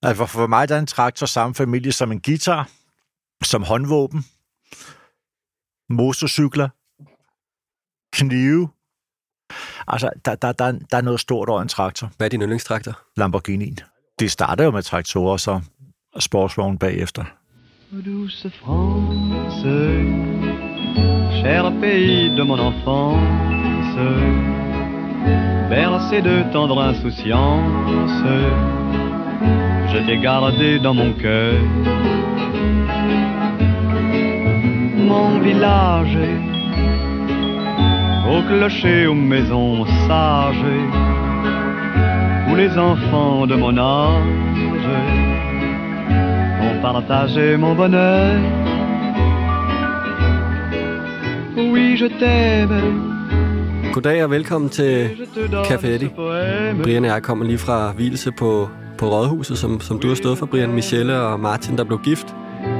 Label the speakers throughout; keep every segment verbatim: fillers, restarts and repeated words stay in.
Speaker 1: Altså for mig der er en traktor samme familie som en guitar, som håndvåben, motorcykler, knive. Altså, der, der, der, der er noget stort over en traktor.
Speaker 2: Hvad er din yndlingstraktor?
Speaker 1: Lamborghini'en. Det starter jo med traktorer, så sportsvogn bagefter.
Speaker 3: Douce France, cher pays de mon enfance, bercé de tendre insouciance, je t'ai gardé dans mon cœur. Mon village, au clocher, aux maisons sages, où les enfants de mon âge ont partagé mon bonheur. Oui, je t'aime.
Speaker 2: Goddag og velkommen til Café Eddie. Brian og jeg kommer lige fra hvilelse på, på Rådhuset, som, som du har stået for, Brian. Michelle og Martin, der blev gift.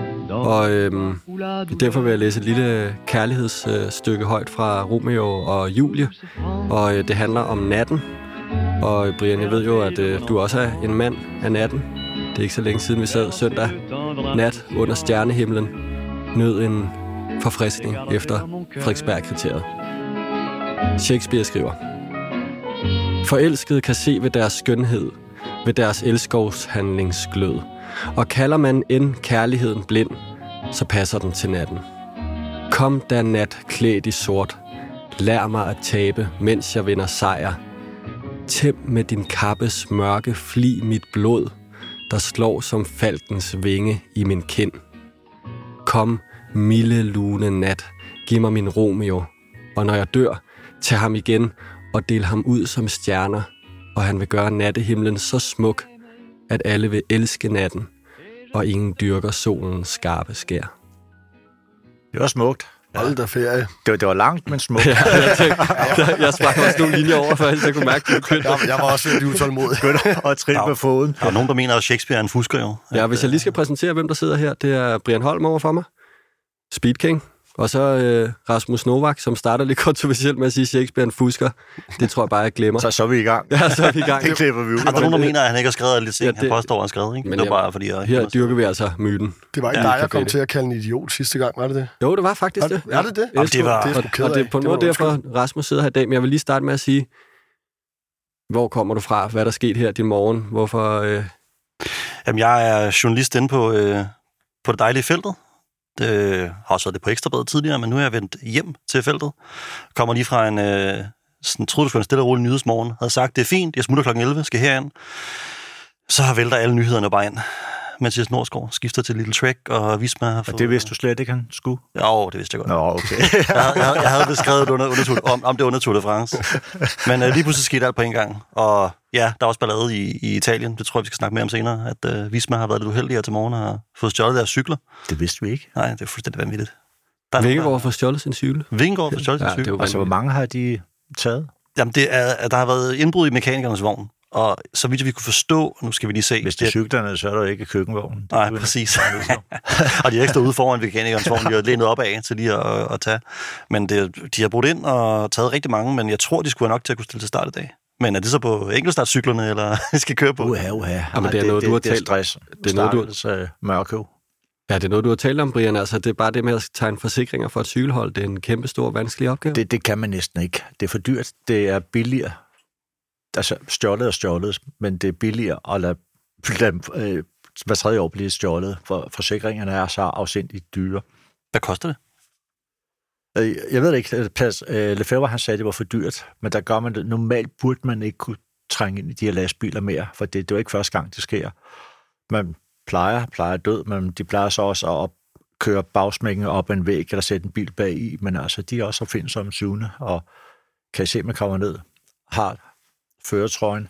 Speaker 2: Og øhm, derfor vil jeg læse et lille kærlighedsstykke højt fra Romeo og Julie. Og øh, det handler om natten. Og Brian, jeg ved jo, at øh, du også er en mand af natten. Det er ikke så længe siden, vi sad søndag nat under stjernehimlen. Nød en forfriskning efter Frederiksberg-kriteriet. Shakespeare skriver: Forelskede kan se ved deres skønhed, ved deres elskovshandlingsglød. Og kalder man end kærligheden blind, så passer den til natten. Kom da nat klædt i sort, lær mig at tabe, mens jeg vinder sejr. Tæm med din kappes mørke fli mit blod, der slår som falkens vinge i min kind. Kom, milde lune nat, giv mig min Romeo, og når jeg dør, tag ham igen og del ham ud som stjerner, og han vil gøre nattehimlen så smuk, at alle vil elske natten, og ingen dyrker solens skarpe skær.
Speaker 1: Det var smukt.
Speaker 4: Hold da ferie.
Speaker 1: Det var, det var langt, men smukt.
Speaker 2: Ja, jeg tænkte, jeg sprang også nogle linjer over, for ellers jeg kunne mærke, at du
Speaker 4: jeg, jeg var også lidt utålmodig.
Speaker 1: Og trille på foden.
Speaker 5: Der er nogen, der mener, at Shakespeare er en fusker jo.
Speaker 2: Ja, hvis jeg lige skal præsentere, hvem der sidder her, det er Brian Holm over for mig, Speed King, og så øh, Rasmus Novak, som starter lidt kontroversielt med at sige, at Shakespeare er en fusker. Det tror jeg bare, jeg glemmer.
Speaker 1: Så, så er vi i gang.
Speaker 2: Ja, så er vi i gang.
Speaker 1: Det klipper vi ud.
Speaker 5: Er der nogen, der mener, at han ikke har skrevet lidt ting,
Speaker 2: ja,
Speaker 5: det, han påstår, at han skrevet, ikke?
Speaker 2: Men
Speaker 5: det var
Speaker 2: jeg,
Speaker 5: bare, fordi jeg...
Speaker 2: Her dyrker vi altså myten.
Speaker 4: Det var ikke
Speaker 2: ja,
Speaker 4: dig, jeg kom til at kalde en idiot sidste gang, var det det?
Speaker 2: Jo, det var faktisk det.
Speaker 4: Er det det?
Speaker 5: Jamen, det var...
Speaker 4: Det er
Speaker 2: og, og det er på noget derfor, Rasmus sidder her i dag, men jeg vil lige starte med at sige, hvor kommer du fra? Hvad er der sket her din morgen? Hvorfor... Øh...
Speaker 5: Jamen, jeg er journalist inde på, øh, på det dejlige feltet. Det har også været det på Ekstrabladet tidligere, men nu er jeg vendt hjem til feltet. Kommer lige fra en, øh, sådan, troede du skulle en stille og rolig nyhedsmorgen. Havde sagt, det er fint, jeg smutter klokken elleve, skal herind. Så vælter alle nyhederne bare ind. Mathias Norsgaard skifter til Little Trek, og Visma har fået...
Speaker 1: Og det vidste du slet ikke, han skulle?
Speaker 5: Jo, det vidste jeg godt.
Speaker 1: Nå, okay.
Speaker 5: jeg, havde, jeg, havde, jeg havde beskrevet under, under, om, om det under Tour de France. Men øh, lige pludselig skete alt på en gang. Og ja, der er også ballade i, i Italien. Det tror jeg, vi skal snakke mere om senere. At øh, Visma har været lidt uheldig her til morgen og har fået stjålet deres cykler.
Speaker 1: Det vidste vi ikke.
Speaker 5: Nej, det er fuldstændig vanvittigt.
Speaker 2: Vingegaard får stjålet sin cykel.
Speaker 5: Vingegaard får stjålet sin cykel.
Speaker 1: Altså, hvor mange har de taget?
Speaker 5: Jamen, det er, der har været indbrud i mekanikernes vogn. Og så vidt vi kunne forstå, nu skal vi lige se...
Speaker 1: Hvis det er cyklerne, så er der ikke køkkenvognen.
Speaker 5: Nej, præcis. Og de er ikke stået ude foran mekanikernes vogn, de har lænet op af til lige at, at tage. Men det, de har brudt ind og taget rigtig mange, men jeg tror, de skulle have nok til at kunne stille til start i dag. Men er det så på enkeltstartcyklerne, eller skal køre på?
Speaker 1: Uha, uha.
Speaker 2: Ja, men det er noget,
Speaker 1: det,
Speaker 2: du har
Speaker 1: det, det er
Speaker 2: talt...
Speaker 1: stress.
Speaker 2: Det er noget, du...
Speaker 1: Startels, uh, mørkøv.
Speaker 2: Ja, det er noget, du har talt om, Brian. Altså, det er bare det med at tegne forsikringer for et cykelhold. Det er en kæmpe stor, vanskelig opgave.
Speaker 1: Det, det kan man næsten ikke. Det er for dyrt. Det er billigere. Altså, stjålet er stjålet, men det er billigere at lade, lade øh, hver tredje år blive stjålet, for forsikringerne er så afsindigt dyre.
Speaker 5: Hvad koster det?
Speaker 1: Øh, jeg ved det ikke. Pas, øh, Lefebvre, han sagde, at det var for dyrt, men der gør man det. Normalt burde man ikke kunne trænge ind i de her lastbiler mere, for det, det er jo ikke første gang, det sker. Man plejer, plejer død, men de plejer så også at op, køre bagsmækken op ad en væg, eller sætte en bil bag i, men altså, de er også opfindsomme syvende, og kan I se, man kommer ned, har føretrøjen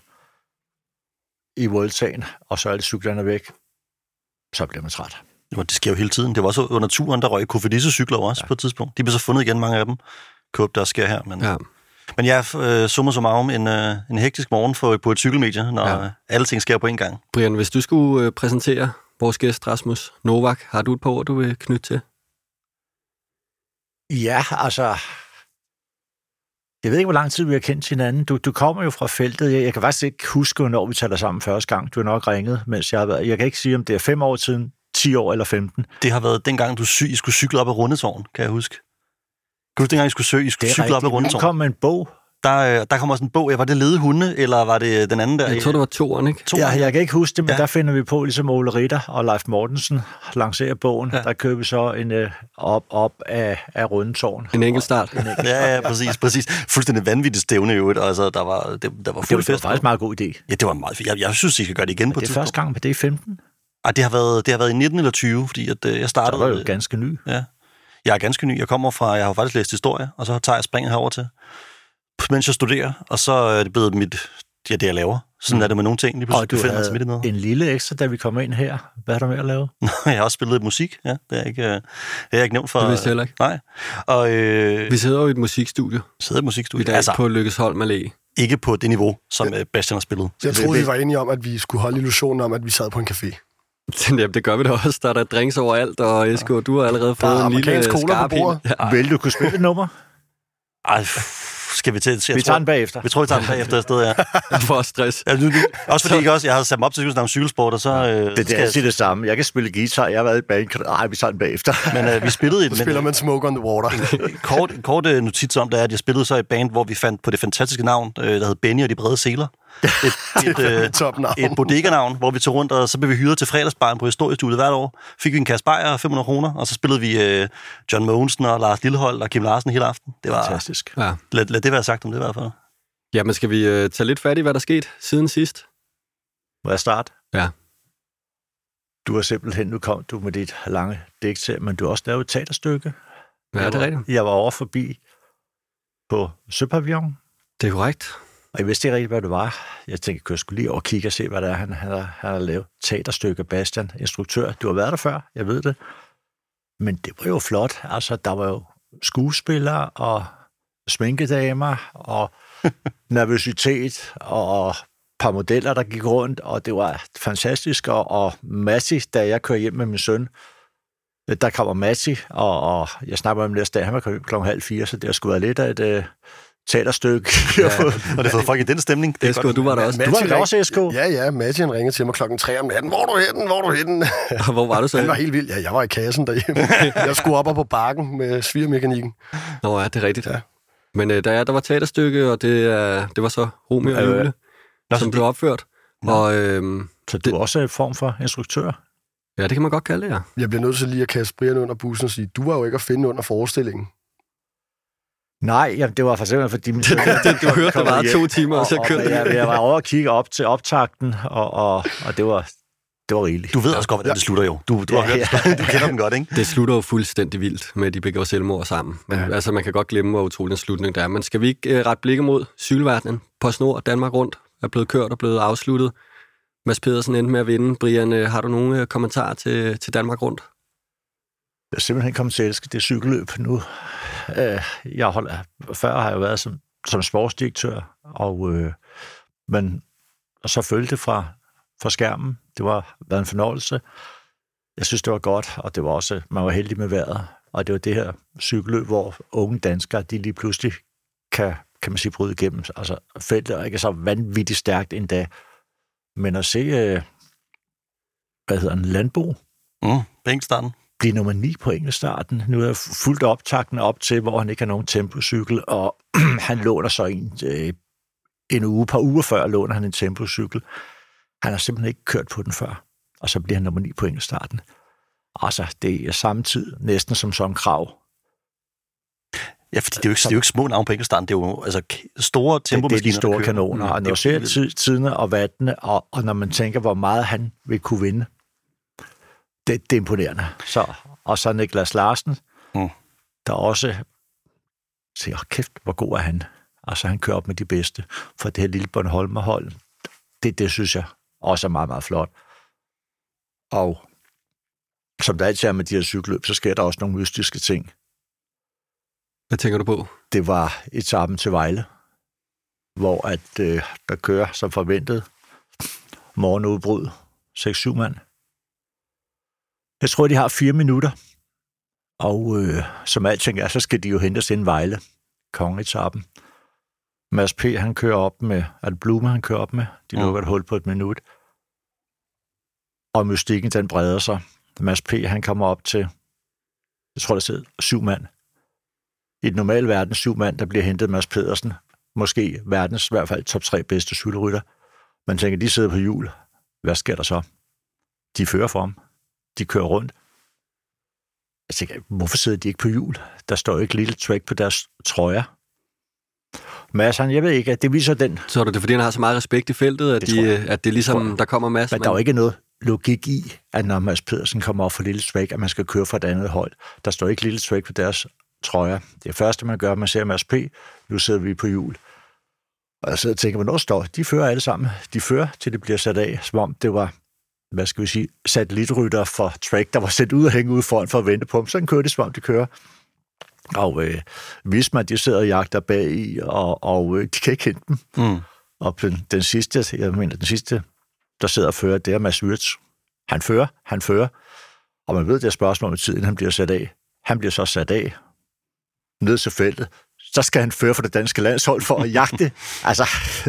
Speaker 1: i Vueltaen, og så er alle cyklerne væk, så bliver man træt.
Speaker 5: Jo, det sker jo hele tiden. Det var også under turen, der røg Cofidis-cykler også ja. På et tidspunkt. De blev så fundet igen, mange af dem. Køb, der sker her. Men,
Speaker 2: ja.
Speaker 5: men jeg er uh, summa summarum en, uh, en hektisk morgen for, på et cykelmedie, når ja. alle ting sker på en gang.
Speaker 2: Brian, hvis du skulle uh, præsentere vores gæst, Rasmus Novak, har du et par ord, du vil knytte til?
Speaker 1: Ja, altså... Jeg ved ikke, hvor lang tid vi har kendt hinanden. Du, du kommer jo fra feltet. Jeg, jeg kan faktisk ikke huske, hvornår vi taler sammen første gang. Du har nok ringet, mens jeg har været. Jeg kan ikke sige, om det er fem år siden, ti år eller femten.
Speaker 5: Det har været dengang, du sy- I skulle cykle op ad Rundetårn, kan jeg huske. Kan du huske, dengang I skulle søge, I skulle cykle op ad Rundetårn?
Speaker 1: Det kom med en bog.
Speaker 5: Der, der kommer sådan en bog. Ja, var det Lede Hunde, eller var det den anden der?
Speaker 2: Jeg tror, det var toeren, ikke?
Speaker 1: Ja, jeg kan ikke huske det, men
Speaker 5: ja.
Speaker 1: Der finder vi på, ligesom Ole Ritter og Leif Mortensen lancerer bogen. Ja. Der kører vi så en uh, op, op af, af Rundetårn.
Speaker 2: En enkelt start.
Speaker 1: En enkelt
Speaker 5: ja, ja, præcis, præcis. Fuldstændig vanvittigt stævne i øvrigt. Altså, der var, det, der var fuld
Speaker 1: det
Speaker 5: fest.
Speaker 1: Det var faktisk en meget god idé.
Speaker 5: Ja, det var meget fint. Jeg, jeg synes, I skal gøre det igen
Speaker 1: men
Speaker 5: på et
Speaker 1: tidspunkt.
Speaker 5: tidspunkt.
Speaker 1: Det er første gang, men det er i femten.
Speaker 5: Ej, det har været, det har været i nitten eller tyve, fordi at, øh, jeg startede...
Speaker 1: Så var jo ganske ny.
Speaker 5: Ja, jeg er ganske ny. Jeg kommer fra... Jeg har faktisk læst historie, og så tager jeg springet herover til, mens jeg studerer, og så er det blevet mit... Ja, det jeg laver. Sådan mm. er det med nogle ting. Lige
Speaker 1: og du
Speaker 5: havde
Speaker 1: en lille ekstra, da vi kom ind her. Hvad har du med at lave?
Speaker 5: Jeg har også spillet musik, ja. Det er ikke, det er jeg ikke nævnt for...
Speaker 2: Det vidste heller ikke.
Speaker 5: Nej. Og, øh,
Speaker 2: vi sidder jo i et musikstudie.
Speaker 5: Sidder i et musikstudie.
Speaker 2: I dag altså, på Lykkesholm Allé.
Speaker 5: Ikke på det niveau, som ja. Bastian har spillet.
Speaker 4: Jeg troede, vi var enige om, at vi skulle holde illusionen om, at vi sad på en café.
Speaker 2: Jamen, det gør vi da også. Der er der drinks overalt, og Esko, du har allerede fået en lille skarp
Speaker 4: på
Speaker 1: ja. Vil du kunne spille et nummer?
Speaker 5: Ej, skal vi til? Jeg
Speaker 1: vi tager den bagefter.
Speaker 5: Vi tror, vi tager den bagefter i stedet, ja.
Speaker 2: Jeg får stress.
Speaker 5: Ja, nu, nu, også fordi jeg, også, jeg havde sat mig op til at cykelsport, og så... Øh,
Speaker 1: det, det er altid det samme. Jeg kan spille guitar, jeg har været i band. Ej, vi tager den bagefter.
Speaker 5: Men øh, vi spillede i
Speaker 4: et... spiller man Smoke on the Water.
Speaker 5: kort kort øh, notits om det er, at jeg spillede så i et band, hvor vi fandt på det fantastiske navn, øh, der hed Benny og de brede seler. Et, et, øh, et bodega-navn, hvor vi tog rundt, og så blev vi hyret til fredagsbaren på historiestudiet hvert år. Fik vi en kasse bajer og fem hundrede kroner, og så spillede vi øh, John Mogensen og Lars Lillehold og Kim Larsen hele aften. Det var
Speaker 1: fantastisk.
Speaker 2: Ja.
Speaker 5: Lad, lad det være sagt om det i hvert fald.
Speaker 2: Jamen, skal vi øh, tage lidt fat i, hvad der er sket siden sidst?
Speaker 1: Må jeg starte?
Speaker 2: Ja.
Speaker 1: Du har simpelthen, nu kom du med dit lange digt her, men du har også lavet et teaterstykke.
Speaker 2: Ja, det er rigtigt.
Speaker 1: Jeg var over forbi på Søpavillon.
Speaker 2: Det er korrekt.
Speaker 1: Og jeg vidste ikke rigtig, hvad det var. Jeg tænkte, jeg skulle lige over og kigge og se, hvad det er, han, han, har, han har lavet. Teaterstykke, Bastian, instruktør. Du har været der før, jeg ved det. Men det var jo flot. Altså, der var jo skuespillere og sminkedamer og nervøsitet og et par modeller, der gik rundt, og det var fantastisk. Og, og Matti, da jeg kører hjem med min søn, der kommer Matti, og, og jeg snakker med ham næste dag, han var kommet hjem klokken halv fire, så det skulle være lidt af et uh, teaterstykke.
Speaker 5: Ja, og det har fået folk i den stemning. Det
Speaker 2: Esko, godt. Du var der også.
Speaker 1: Du var der også, Esko?
Speaker 4: Ja, ja, Matti ringede til mig klokken tre om natten. Hvor er du henne? Hvor er du henne?
Speaker 2: Hvor var du så?
Speaker 4: Han var helt vild. Ja, jeg var i kassen derhjemme. Jeg skulle op og på bakken med svigermekanikken.
Speaker 2: Nå ja, det er rigtigt. Ja. Men øh, der, ja, der var teaterstykke, og det, øh, det var så Romeo og Julie, øh, som blev opført. Ja. Og, øh,
Speaker 1: så du er også en form for instruktør?
Speaker 2: Ja, det kan man godt kalde det, ja.
Speaker 4: Jeg bliver nødt til lige at kaste Brian under bussen og sige, du var jo ikke at finde under forestillingen.
Speaker 1: Nej, jamen, det var for eksempel, fordi...
Speaker 2: det, det, du hørte, der var to timer, og, og så kørte
Speaker 1: jeg, jeg var over og kigge op til optakten, og, og, og det var... Det var rigeligt.
Speaker 5: Du ved også godt, hvordan det slutter jo. Du, du,
Speaker 1: ja,
Speaker 5: har hørt, ja. Du kender den godt, ikke?
Speaker 2: Det slutter jo fuldstændig vildt med, at de begår selvmord sammen. Men ja. altså, man kan godt glemme, hvor utrolig en slutning der er. Men skal vi ikke uh, rette blikket mod cykelverdenen? PostNord, Danmark rundt, er blevet kørt og blevet afsluttet. Mads Pedersen endte med at vinde. Brian, uh, har du nogle uh, kommentarer til, til Danmark rundt?
Speaker 1: Jeg er simpelthen kommet til at elske det cykelløb nu. Uh, jeg holder, før har jeg været som, som sportsdirektør, og, uh, men, og så følte det fra fra skærmen. Det var været en fornøjelse. Jeg synes, det var godt, og det var også, man var heldig med vejret. Og det var det her cykelløb, hvor unge danskere, de lige pludselig kan, kan man sige, bryde igennem. Altså, feltet er ikke så vanvittigt stærkt endda. Men at se, øh, hvad hedder en landbo?
Speaker 5: Mm, på enkeltstarten.
Speaker 1: Blive nummer ni på enkeltstarten. Nu er jeg fuldt optakten op til, hvor han ikke har nogen tempocykel, og han låner så en, øh, en uge, par uger før, låner han en tempocykel. Han har simpelthen ikke kørt på den før, og så bliver han nummer ni på enkeltstarten. Altså, det er samtidig næsten som Søren Kragh.
Speaker 5: Ja, fordi det er jo ikke, det er jo ikke små navn på enkeltstarten, det er jo altså, store tempomaskiner.
Speaker 1: Det er de store kanoner, og når du ser tid, tiderne og vattene, og, og når man tænker, hvor meget han vil kunne vinde, det, det er imponerende. Så, og så Niklas Larsen, mm. der også siger, oh, kæft, hvor god er han. Altså, han kører op med de bedste for det her lille Bornholmerhold. Det, det synes jeg også er meget, meget flot. Og som der altid er med de her cykelløb, så sker der også nogle mystiske ting.
Speaker 2: Hvad tænker du på? Det
Speaker 1: var etappen til Vejle, hvor at, øh, der kører som forventet morgenudbrud seks syv mand. Jeg tror, de har fire minutter, og øh, som alting er, så skal de jo hentes ind Vejle, kongetappen. Mads P., han kører op med, er det Blume, han kører op med? De
Speaker 5: Mm.
Speaker 1: lukker et hul på et minut. Og mystikken, den breder sig. Mads P., han kommer op til, jeg tror, der sidder syv mand. I den normale verden, syv mand, der bliver hentet Mads Pedersen. Måske verdens, i hvert fald top tre bedste cykelrytter. Man tænker, de sidder på hjul. Hvad sker der så? De fører for ham. De kører rundt. Jeg tænker, hvorfor sidder de ikke på hjul? Der står jo ikke lille track på deres trøjer. Mads, han, jeg ved ikke, at det viser den.
Speaker 2: Så er det fordi, han har så meget respekt i feltet, at,
Speaker 1: Det
Speaker 2: de,
Speaker 1: tror jeg.
Speaker 2: at det ligesom, der kommer masser.
Speaker 1: Men der er jo ikke noget logik i, at når Mads Pedersen kommer op for lille track, at man skal køre for et andet hold. Der står ikke lille track på deres trøjer. Det første, man gør, man ser Mads P., nu sidder vi på hjul. Og jeg sidder og tænker, hvornår står de? fører alle sammen. De fører, til det bliver sat af, som om det var, hvad skal vi sige, satellitrytter for track, der var sendt ud og hænge ud foran for at vente på dem. Sådan kører det, som om de kører. Og øh, Visma, de sidder og jagter bag i, og, og øh, de kan ikke hente dem.
Speaker 5: Mm.
Speaker 1: Og den, den sidste, jeg mener, den sidste, der sidder og fører, det er Mads Wirtz. Han fører, han fører. Og man ved, det er spørgsmål om tiden, han bliver sat af. Han bliver så sat af ned til feltet. Så skal han føre for det danske landshold for at jagte. Altså,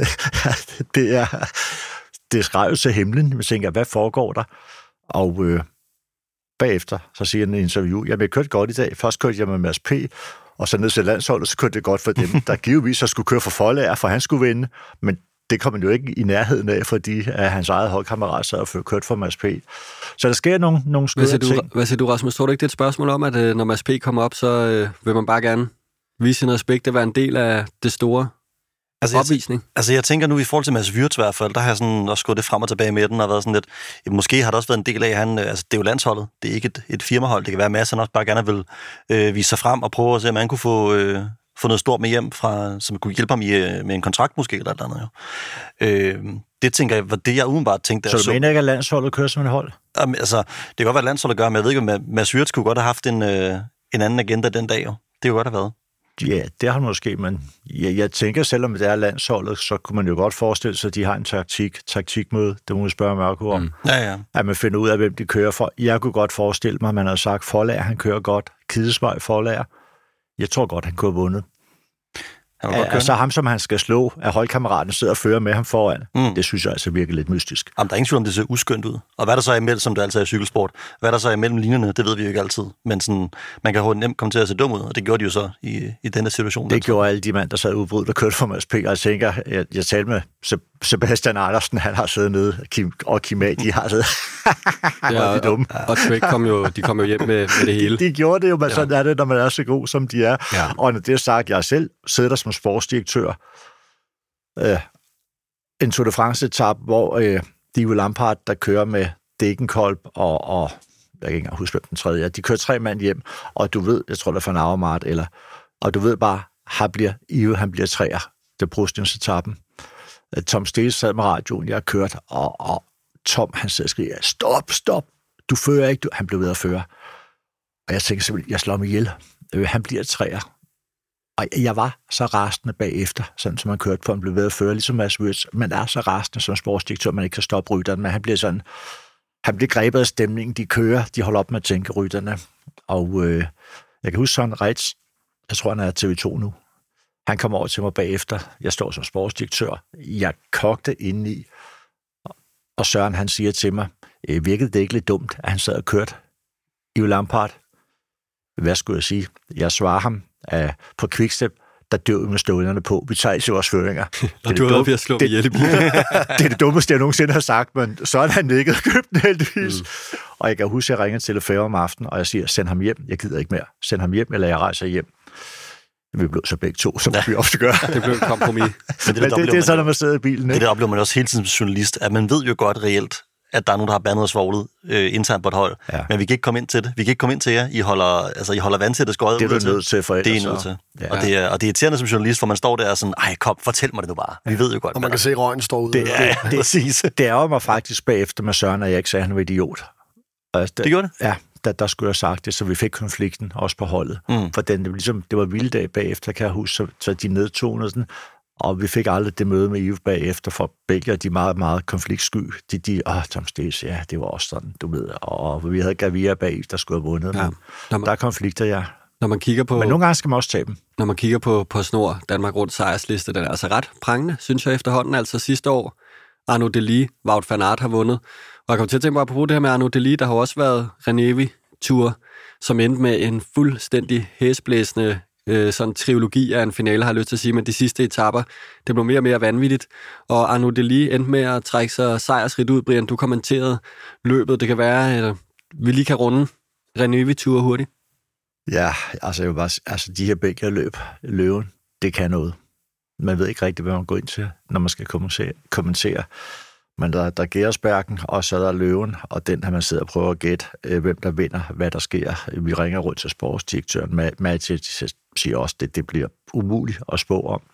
Speaker 1: det er, det er skrevet til himlen. Jeg tænker, hvad foregår der? Og øh, bagefter, så siger han i en interview, jamen jeg kørte godt i dag. Først kørte jeg med Mads P., og så ned til landsholdet, så kørte det godt for dem. Der givetvis så skulle køre for Forlager, for han skulle vinde. Men det kom han jo ikke i nærheden af, fordi at hans eget holdkammerat sad og kørte for Mads P. Så der sker nogle, nogle skøre
Speaker 2: hvad siger,
Speaker 1: ting.
Speaker 2: du, hvad siger du, Rasmus? Tror du ikke, det er et spørgsmål om, at øh, når Mads P. kommer op, så øh, vil man bare gerne vise sin respekt at være en del af det store
Speaker 5: Altså, jeg,
Speaker 2: opvisning?
Speaker 5: altså, jeg tænker nu i forhold til Mads Wirtz i hvert fald, der har jeg sådan også gået det frem og tilbage med den, og været sådan lidt, måske har det også været en del af, at han, altså, det er jo landsholdet, det er ikke et, et firmahold, det kan være, at Mads han også bare gerne vil øh, vise sig frem og prøve at se, om han kunne få, øh, få noget stort med hjem, fra, som kunne hjælpe ham i, med en kontrakt måske, eller et eller andet jo. Øh, det tænker jeg, var det jeg udenbart tænkte.
Speaker 1: Så du
Speaker 5: så,
Speaker 1: mener ikke, at landsholdet kører som et hold?
Speaker 5: Jamen, altså, det kan godt være, at landsholdet gør, men jeg ved ikke, om Mads Wirtz kunne godt have haft en, øh, en anden agenda den dag jo. Det kunne godt have været.
Speaker 1: Ja, det har man måske, men jeg, jeg tænker, selvom det er landsholdet, så kunne man jo godt forestille sig, at de har en taktik, taktikmøde, det må vi spørge Mørko om, mm.
Speaker 5: Ja, ja.
Speaker 1: at man finder ud af, hvem de kører for. Jeg kunne godt forestille mig, at man har sagt, Forlager, han kører godt, Kidesvej Forlager. Jeg tror godt, han kunne have vundet.
Speaker 5: Han ja,
Speaker 1: altså ham, som han skal slå, at holdkammeraten sidder og fører med ham foran, mm. det synes jeg altså virker lidt mystisk.
Speaker 5: Jamen, der er ingen tvivl om, det ser uskyndt ud. Og hvad der så er imellem, som det altid er i cykelsport, hvad der så er imellem linjerne, det ved vi jo ikke altid. Men sådan, man kan nemt komme til at se dum ud, og det gjorde de jo så i, i denne situation.
Speaker 1: Det gjorde alle de mand, der sad udbrud, der kørte for Mads P. Og jeg tænker, jeg, jeg talte med Sebastian Andersen, han har siddet nede, Kim, og Kim A, de har siddet.
Speaker 2: Ja, og, og, og Trek kom jo, de kom jo hjem med, med det hele.
Speaker 1: De, de gjorde det jo, men ja. Sådan er det, når man er så god, som de er. Ja. Og når det er sagt, jeg selv sidder der som sportsdirektør. Øh, en Tour de France-etap, hvor øh, Divo Lampard, der kører med Degenkolb og, og jeg kan ikke engang huske, hvem den tredje er. De kører tre mand hjem, og du ved, jeg tror, det er Van Avermaet, eller, og du ved bare, han bliver, Ivo, han bliver træer. Det er brustensetappen. Tom Steel sad med radioen, jeg har kørt, og, og Tom, han sidder og skriger, stop, stop, du fører ikke, du... han blev ved at føre. Og jeg tænkte simpelthen, jeg slår mig ihjel. Øh, han bliver træer. Og jeg var så rasende bagefter, sådan som man kørte på, han blev ved at føre, ligesom Mads Wirtz. Man er så rasende som sportsdirektør, man ikke kan stoppe rytterne, men han bliver sådan, han bliver grebet af stemningen, de kører, de holder op med at tænke rytterne. Og øh, jeg kan huske sådan Reitz, jeg tror, han er T V to nu. Han kom over til mig bagefter, jeg står som sportsdirektør, jeg kogte indeni, og Søren, han siger til mig, virkede det ikke lidt dumt, at han sad og kørte Ivo Lampard? Hvad skulle jeg sige? Jeg svarer ham, at på Quickstep, der dør vi med stålerne på. Vi tager ikke vores føringer.
Speaker 2: Og du har været ved at slå mig ihjel i bilen.
Speaker 1: Det er det dummeste, jeg nogensinde har sagt, men så er han ikke købt den heldigvis. Mm. Og jeg kan huske, at jeg ringer til Lefebvre om aftenen, og jeg siger, send ham hjem. Jeg gider ikke mere. Send ham hjem, eller jeg rejser hjem. Vi blev så begge to, som ja. vi ofte gør.
Speaker 2: Det blev et kompromis.
Speaker 5: Men det,
Speaker 1: men det, det, det er så, når man sidder i bilen. Ikke?
Speaker 5: Det der oplever man også hele tiden som journalist, at man ved jo godt reelt, at der er nogen, der har bandet og svoglet øh, internt på et hold. Ja. Men vi kan ikke komme ind til det. Vi kan ikke komme ind til jer. I holder, altså, I holder vandsættet skøjet ud til.
Speaker 1: Det er du nødt til for ellers.
Speaker 5: Det er I nødt til. Ja. Og, det er, og det er irriterende som journalist, for man står der og sådan, ej kom, fortæl mig det nu bare. Vi ved jo godt.
Speaker 4: Og man kan se, at røgen står ude.
Speaker 1: Det, det, det, præcis. Det er jo mig faktisk bagefter med Søren, at jeg ikke sagde, at han var idiot. Altså,
Speaker 5: det gjorde det?
Speaker 1: Ja, der, der skulle jeg have sagt det, så vi fik konflikten også på holdet. Mm. For den, det, var ligesom, det var vilddag bagefter, kan jeg huske, så, så de nedtonede sådan. Og vi fik aldrig det møde med Ivo bagefter, for begge de meget, meget konfliktsky. De, de, åh, Tom Stils, ja, det var også sådan, du ved. Og vi havde Gavia bag, der skulle have vundet. Ja. Der er konflikter, ja.
Speaker 2: Når man kigger på,
Speaker 1: Men nogle gange skal man også tabe dem.
Speaker 2: Når man kigger på, på Snor, Danmark Rundt sejrsliste, den er altså ret prangende, synes jeg efterhånden. Altså sidste år, Arnaud Delis, Wout van Aert har vundet. Og jeg kommer til at tænke mig på det her med Arnaud Delis, der har også været Renevi-tur, som endte med en fuldstændig hæsblæsende øh, sådan trilogi af en finale, har jeg lyst til at sige, men de sidste etaper, det blev mere og mere vanvittigt. Og Arnaud Delis endte med at trække sig sejrsrigt ud. Brian, du kommenterede løbet. Det kan være, at vi lige kan runde Renevi-tur hurtigt.
Speaker 1: Ja, altså, jeg vil bare, altså de her begge løb, løven, det kan noget. Man ved ikke rigtigt, hvad man går ind til, når man skal kommentere. kommentere. Men der, der er Gersbergen, og så er der løven, og den har man sidder og prøver at gætte, øh, hvem der vinder, hvad der sker. Vi ringer rundt til sportsdirektøren. Mads siger også, at det, det bliver umuligt at spå om.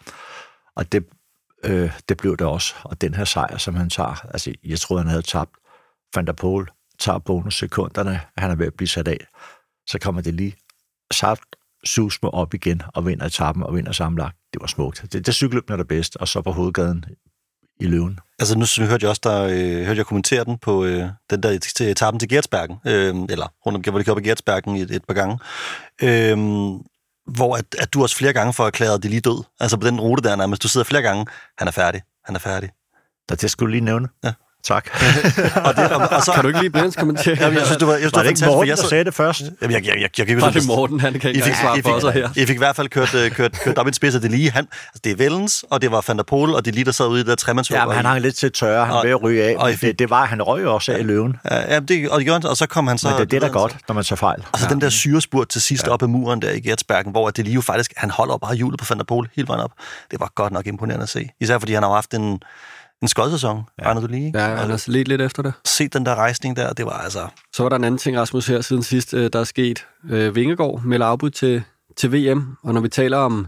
Speaker 1: Og det, øh, det blev det også. Og den her sejr, som han tager, altså jeg troede, han havde tabt. Van der Poel tager bonussekunderne, han er ved at blive sat af. Så kommer det lige saft susme op igen og vinder etappen og vinder sammenlagt. Det var smukt. Det, det cykelløbene er det bedste, og så på hovedgaden i Løven.
Speaker 5: Altså nu hørte jeg også, der øh, hørte jeg kommentere den på øh, den der til etappen til Gersbergen, øh, eller rundt om, hvor de kører på Gersbergen et, et par gange, øh, hvor at, at du også flere gange får erklæret det lige død. Altså på den rute der nærmest, du sidder flere gange, han er færdig, han er færdig.
Speaker 1: Der det skulle du lige nævne.
Speaker 5: Ja.
Speaker 1: Tak.
Speaker 5: og det, og, og så,
Speaker 2: kan du ikke lige Brians kommentere?
Speaker 5: Jamen, jeg synes, det var, jeg synes,
Speaker 1: var det
Speaker 5: det
Speaker 1: ikke Morten, der sagde det først?
Speaker 5: Jamen, jeg, jeg, jeg, jeg, jeg kan ikke
Speaker 2: var det Morten, han kan ikke
Speaker 5: fik,
Speaker 2: svare for sig her.
Speaker 5: Jeg fik i hvert fald kørt, kørt, kørt op i spids af det lige. Han, altså, det er Vellens, og det var Van der Poel, og det lige, der sad ude i det der tremandshold.
Speaker 1: Ja, men han hang lidt til tørre, han var ved at ryge af. Og det, det var, han røg også af i Løven.
Speaker 5: Ja, det, og det gjorde han, og så kom han så...
Speaker 1: Men det er det, der er godt, når man tager fejl.
Speaker 5: Og så ja. Den der syrespurt til sidst ja. Op ad muren der i Gersbergen, hvor det lige jo faktisk, han holder bare hjulet på Van der Poel hele vejen op. Det var godt nok imponerende at se. Især fordi han har haft en... En skodsæson, ja. Arnaud Delis.
Speaker 2: Ja, han har lidt lidt efter det.
Speaker 5: Se den der rejsning der, det var altså...
Speaker 2: Så var der en anden ting, Rasmus, her siden sidst, der er sket. Vingegaard melder afbud til, til V M, og når vi taler om,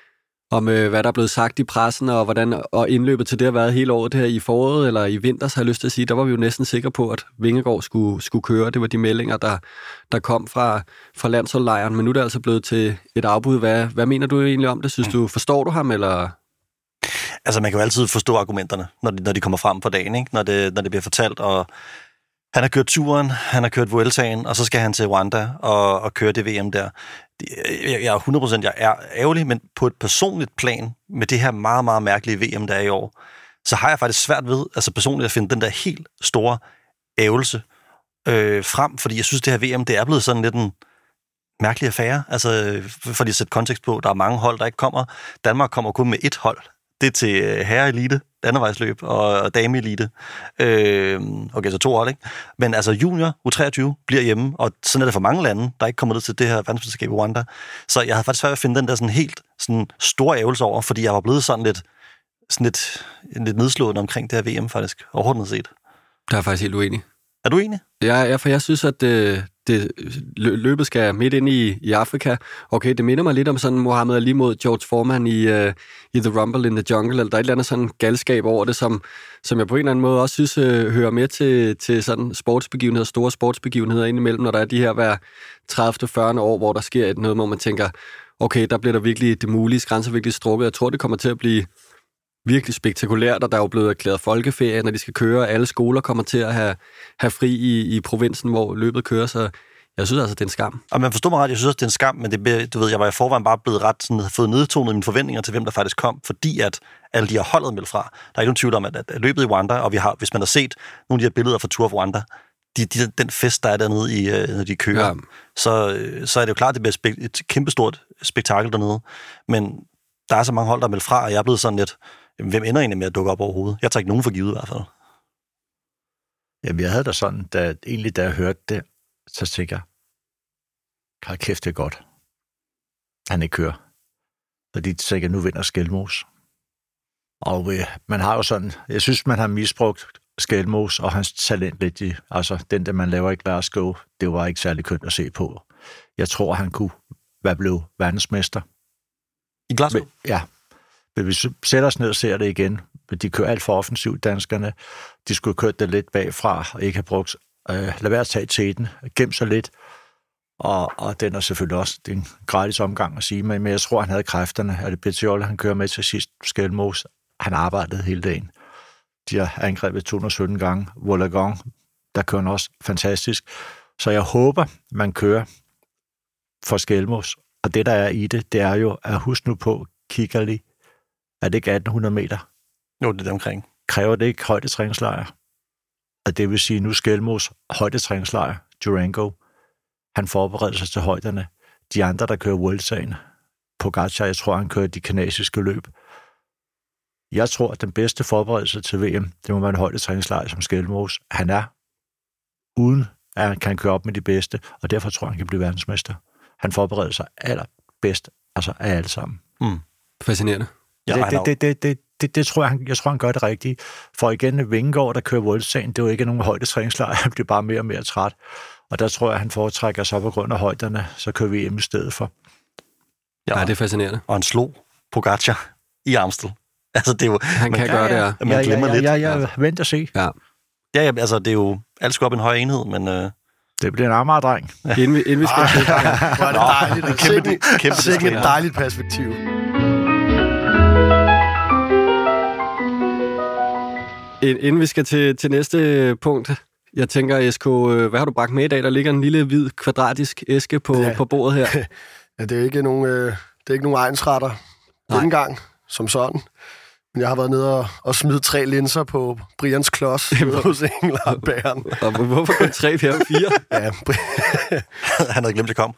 Speaker 2: om hvad der er blevet sagt i pressen, og hvordan og indløbet til det har været hele året her i foråret eller i vinter, så har jeg lyst til at sige, der var vi jo næsten sikre på, at Vingegaard skulle, skulle køre. Det var de meldinger, der, der kom fra, fra landsholdlejren, men nu er det altså blevet til et afbud. Hvad, hvad mener du egentlig om det? Synes du, forstår du ham, eller...
Speaker 5: Altså, man kan jo altid forstå argumenterne, når de, når de kommer frem på dagen, ikke? Når, det, når det bliver fortalt. Og han har kørt turen, han har kørt Vueltaen, og så skal han til Rwanda og, og køre det V M der. Jeg, jeg er hundrede procent jeg er ærgerlig, men på et personligt plan, med det her meget, meget mærkelige V M, der er i år, så har jeg faktisk svært ved, altså personligt, at finde den der helt store ærgelse øh, frem, fordi jeg synes, det her V M, det er blevet sådan lidt en mærkelig affære. Altså, for lige at sætte kontekst på, der er mange hold, der ikke kommer. Danmark kommer kun med ét hold. Det er til herre-elite, landevejsløb og dame-elite. Øh, okay, så to hold, ikke? Men altså junior, U treogtyve, bliver hjemme, og sådan er det for mange lande, der ikke kommer ned til det her verdensmesterskab i Rwanda. Så jeg havde faktisk svært ved at finde den der sådan helt sådan stor ævelse over, fordi jeg var blevet sådan lidt, sådan lidt, lidt nedslående omkring det her V M faktisk, overordnet set.
Speaker 2: Der er faktisk helt uenig.
Speaker 5: Er du enig?
Speaker 2: Ja, ja, for jeg synes, at det, det løbet skal midt ind i, i Afrika. Okay, det minder mig lidt om sådan Muhammad Ali mod George Foreman i, uh, i The Rumble in the Jungle, eller der er et eller andet sådan galskab over det, som, som jeg på en eller anden måde også synes uh, hører med til, til sådan sportsbegivenheder, store sportsbegivenheder indimellem, når der er de her hver tredive til fyrre år, hvor der sker et noget, hvor man tænker, okay, der bliver der virkelig det mulige, grænser virkelig strukket. Jeg tror, det kommer til at blive virkelig spektakulært, og der er jo blevet erklæret folkeferie, når de skal køre. Alle skoler kommer til at have, have fri i, i provinsen, hvor løbet kører, så jeg synes altså, det er en skam.
Speaker 5: Og man forstår mig ret, jeg synes også, det er en skam, men det, du ved, jeg var i forvejen bare blevet ret sådan, fået nedtonet mine forventninger til, hvem der faktisk kom, fordi at alle de har holdet meldt fra. Der er ikke nogen tvivl om, at, at løbet i Rwanda, og vi har, hvis man har set nogle af de her billeder fra Tour of Rwanda, de, de, den fest, der er dernede, i, når de kører, ja. så, så er det jo klart, det bliver spek- et kæmpestort spektakel dernede. Men der er så mange hold, der er meldt fra, og jeg er blevet sådan lidt, hvem ender egentlig med at dukke op overhovedet? Jeg tager ikke nogen for givet i hvert fald.
Speaker 1: Jamen, jeg havde da sådan, da, egentlig da jeg hørte det, så tænkte jeg, hold kæft, det er godt. Han ikke kører. Fordi de tænker, nu vinder Skelmos. Og øh, man har jo sådan, jeg synes, man har misbrugt Skelmos og hans talent lidt i, altså den, der man laver i Glasgow, det var ikke særlig kønt at se på. Jeg tror, han kunne være blevet verdensmester.
Speaker 5: I Glasgow?
Speaker 1: Men, ja. Men vi sætter os ned og ser det igen. De kører alt for offensivt, danskerne. De skulle have kørt det lidt bagfra, og ikke have brugt... Øh, lad være at tage teten, gem sig lidt. Og, og den er selvfølgelig også det er en gratis omgang at sige, men, men jeg tror, han havde kræfterne. Er det Bettiol, han kører med til sidst? Skelmos, han arbejdede hele dagen. De har angrebet to hundrede og sytten gange. Wollongong, der kører han også fantastisk. Så jeg håber, man kører for Skelmos Og det, der er i det, det er jo, at husk nu på, Kigali, er det ikke atten hundrede meter?
Speaker 5: Jo, det er omkring.
Speaker 1: Kræver det ikke højdetræningslejr? Og det vil sige, nu Skelmos højdetræningslejr, Durango, han forbereder sig til højderne. De andre, der kører Vueltaen, Pogacar, jeg tror, han kører de kanadiske løb. Jeg tror, at den bedste forberedelse til V M, det må være en højdetræningslejr som Skelmos. Han er uden, at han kan køre op med de bedste, og derfor tror jeg, han kan blive verdensmester. Han forbereder sig allerbedst, altså af alle sammen.
Speaker 5: Mm.
Speaker 2: Fascinerende.
Speaker 5: Ja,
Speaker 1: det, det, det, det, det, det, det tror jeg, han, jeg tror, han gør det rigtigt. For igen, Vingegaard, der kører Vueltaen, det er jo ikke nogen højdetræningslejr, han bliver bare mere og mere træt. Og der tror jeg, han foretrækker sig på grund af højderne, så kører V M i stedet for.
Speaker 2: Ja, ja, det er fascinerende.
Speaker 5: Og han slog Pogacar i Amstel. Altså, det er jo...
Speaker 2: Han kan
Speaker 1: ja,
Speaker 2: gøre
Speaker 1: ja,
Speaker 2: det, ja.
Speaker 5: Man
Speaker 1: ja,
Speaker 5: glemmer
Speaker 1: ja,
Speaker 5: lidt.
Speaker 1: Ja, ja, ja. Vent og se.
Speaker 2: Ja.
Speaker 5: Ja, ja, altså, det er jo... Alt skal op i en høj enhed, men... Øh...
Speaker 1: Det bliver en Amager-dreng.
Speaker 2: Inden vi, inden vi skal...
Speaker 4: Ej, hvor er det dejligt.
Speaker 5: Nå, kæmpe-
Speaker 4: Sikke-
Speaker 5: kæmpe
Speaker 4: sikke et
Speaker 5: disclaimer.
Speaker 4: dejligt perspektiv.
Speaker 2: Inden vi skal til, til næste punkt, jeg tænker, S K, hvad har du bragt med i dag? Der ligger en lille, hvid, kvadratisk æske på,
Speaker 4: Ja.
Speaker 2: på bordet her.
Speaker 4: Ja, det er ikke nogen, øh, det er ikke nogen egensretter denne gang, som sådan. Men jeg har været nede og, og smidt tre linser på Brians klods nede hos Engler Bæren.
Speaker 2: Og hvorfor kun tre, fire og fire?
Speaker 4: Ja, Bri-
Speaker 5: Han havde glemt, at komme.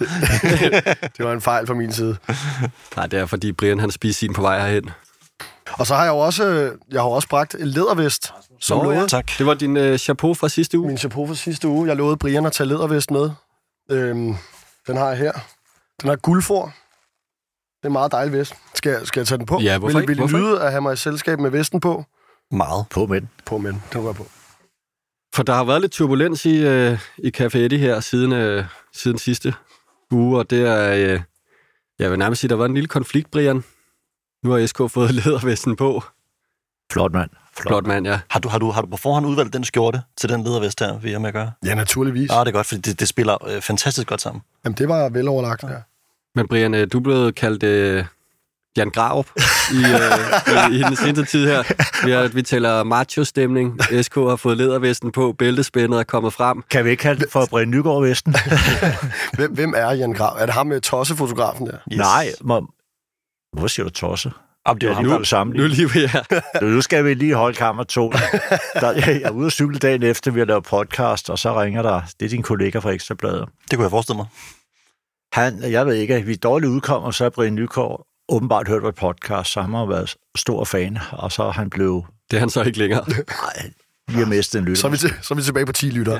Speaker 4: det var en fejl fra min side.
Speaker 2: Nej, det er fordi Brian han spiser sin på vej herhen.
Speaker 4: Og så har jeg jo også, jeg har jo også bragt en lædervest, som
Speaker 2: Nå,
Speaker 4: lovede.
Speaker 2: ja.
Speaker 5: Tak.
Speaker 2: Det var din øh, chapeau fra sidste uge.
Speaker 4: Min chapeau fra sidste uge. Jeg lovede Brian at tage lædervest med. Øhm, den har jeg her. Den har guldfor. Det er en meget dejlig vest. Skal jeg, skal jeg tage den på?
Speaker 2: Ja, hvorfor
Speaker 4: vil,
Speaker 2: ikke?
Speaker 4: vil I
Speaker 2: Hvorfor
Speaker 4: nyde at have mig i selskab med vesten på?
Speaker 5: Meget.
Speaker 1: På med den.
Speaker 4: På, men den var på.
Speaker 2: For der har været lidt turbulens i, øh, i Café Eddie her siden, øh, siden sidste uge, og det er, øh, jeg vil nærmest sige, der var en lille konflikt, Brian. Nu har S K fået lædervesten på.
Speaker 1: Flot mand.
Speaker 2: Flot mand, ja.
Speaker 5: Har du, har, du, har du på forhånd udvalgt den skjorte til den ledervest her, vil jeg med at gøre?
Speaker 4: Ja, naturligvis.
Speaker 5: Ja, det er godt, for det, det spiller øh, fantastisk godt sammen.
Speaker 4: Jamen, det var veloverlagt, ja.
Speaker 2: Men Brian, øh, du er blevet kaldt øh, Jan Grarup i, øh, i, i den seneste tid her. Vi, har, vi taler macho-stemning. S K har fået lædervesten på, bæltespændet er kommet frem.
Speaker 1: Kan vi ikke kalde det for Brian Nygaard-vesten?
Speaker 4: Hvem, hvem er Jan Grav? Er det ham med tossefotografen der?
Speaker 5: Yes.
Speaker 1: Nej, må... Hvor siger du tosse?
Speaker 5: Jamen, det er jo
Speaker 1: Ja,
Speaker 5: ham,
Speaker 1: nu
Speaker 5: der...
Speaker 1: er det sammen.
Speaker 2: Nu er lige ved her.
Speaker 1: Nu skal vi lige holde kammer to. Der, jeg er ude at cykle dagen efter, vi har lavet podcast, og så ringer der, det er din kollega fra Ekstrabladet.
Speaker 5: Det kunne jeg forestille mig.
Speaker 1: Han, jeg ved ikke, at vi dårligt udkommer, så er Brian Nygaard åbenbart hørt vores podcast, så han har været stor fan, og så er han blevet...
Speaker 2: Det er han så ikke længere.
Speaker 1: Nej, vi har mistet en lytter.
Speaker 4: Så er vi, til, så er vi tilbage på ti lytter.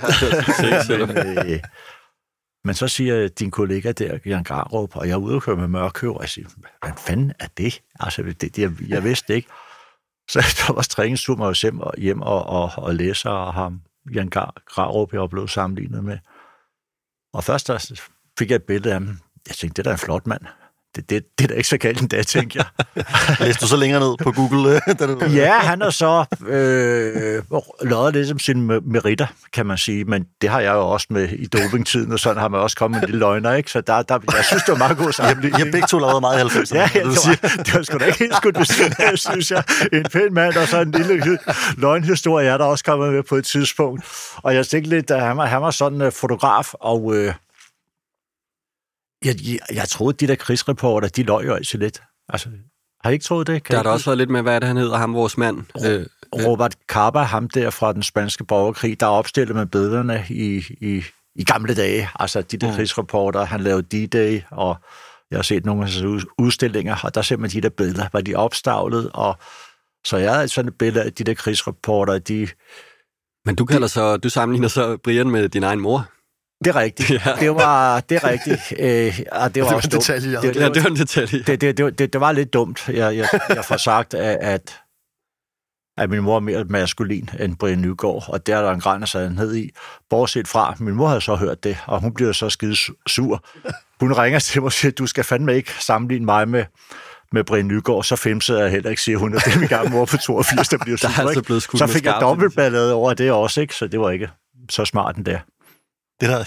Speaker 1: men, øh, men så siger din kollega der, Jan Grarup, og jeg er ude og køre med Mørkøv, og jeg siger, hvad fanden er det? Altså, det, det jeg, jeg vidste ikke. Så der var træningstur mig hjem og, hjem og, og, og læser, og ham, Jan Grarup, jeg var blevet sammenlignet med. Og først der fik jeg et billede af ham. Jeg tænkte, det der er en flot mand. Det, det, det er da ikke så galt endda, tænkte jeg.
Speaker 5: Læste du så længere ned på Google? Da du...
Speaker 1: Ja, han har så øh, løjet lidt som sine meritter, kan man sige, men det har jeg jo også med i dopingtiden, og sådan har man også kommet med en lille løgner, ikke? Så der, der, jeg synes, det var meget god sammenligning.
Speaker 5: Jeg begge to lavede meget i halvfemserne.
Speaker 1: Ja, ja, det, var, det var sgu da ikke helt skudt ved siden af, synes jeg. En pæn mand, og så en lille løgnhistorie, jeg der også kommet med på et tidspunkt. Og jeg tænkte lidt, at han var, han var sådan en fotograf, og øh, jeg, jeg, jeg troede, de der krigsreporter, de løg jo altid lidt. Altså, har I ikke troet det? Kan
Speaker 2: Der har
Speaker 1: I-
Speaker 2: der også været lidt med, hvad er det, han hedder, ham vores mand. Øh,
Speaker 1: Robert Capa, ham der fra den spanske borgerkrig, der opstillede med billederne i, i, i gamle dage. Altså de der mm. krigsreporter, han lavede D-Day, og jeg har set nogle af hans udstillinger, og der ser man de der billeder, var de opstavlet, og så jeg har sådan et billede af de der krigsreporter, de...
Speaker 2: men du kalder så, du sammenligner så Brian med din egen mor.
Speaker 1: Det er rigtigt.
Speaker 2: Ja.
Speaker 1: Det var, det er rigtigt. Øh, og det var
Speaker 4: Det var
Speaker 1: også
Speaker 4: en
Speaker 1: dumt.
Speaker 4: detalje, jeg
Speaker 1: Det,
Speaker 2: Ja, det var en detalje.
Speaker 1: det, det, det, det, det var lidt dumt. Jeg, jeg, jeg får sagt, at, at, at min mor er mere maskulin end Brian Nygaard, og der er der en græn, der sad ned i. Bortset fra, min mor havde så hørt det, og hun bliver så skide sur. Hun ringer til mig og siger, du skal fandme ikke sammenligne mig med, med Brian Nygaard, så femsede jeg heller ikke, siger hun, og det er min gamle mor på toogfirs, der bliver sur.
Speaker 2: Der er altså
Speaker 1: ikke?
Speaker 2: blevet skudt
Speaker 1: Så
Speaker 2: med
Speaker 1: fik jeg
Speaker 2: skarpt.
Speaker 1: dobbeltballade over det også, ikke? Så det var ikke så smart den der.
Speaker 5: Det der,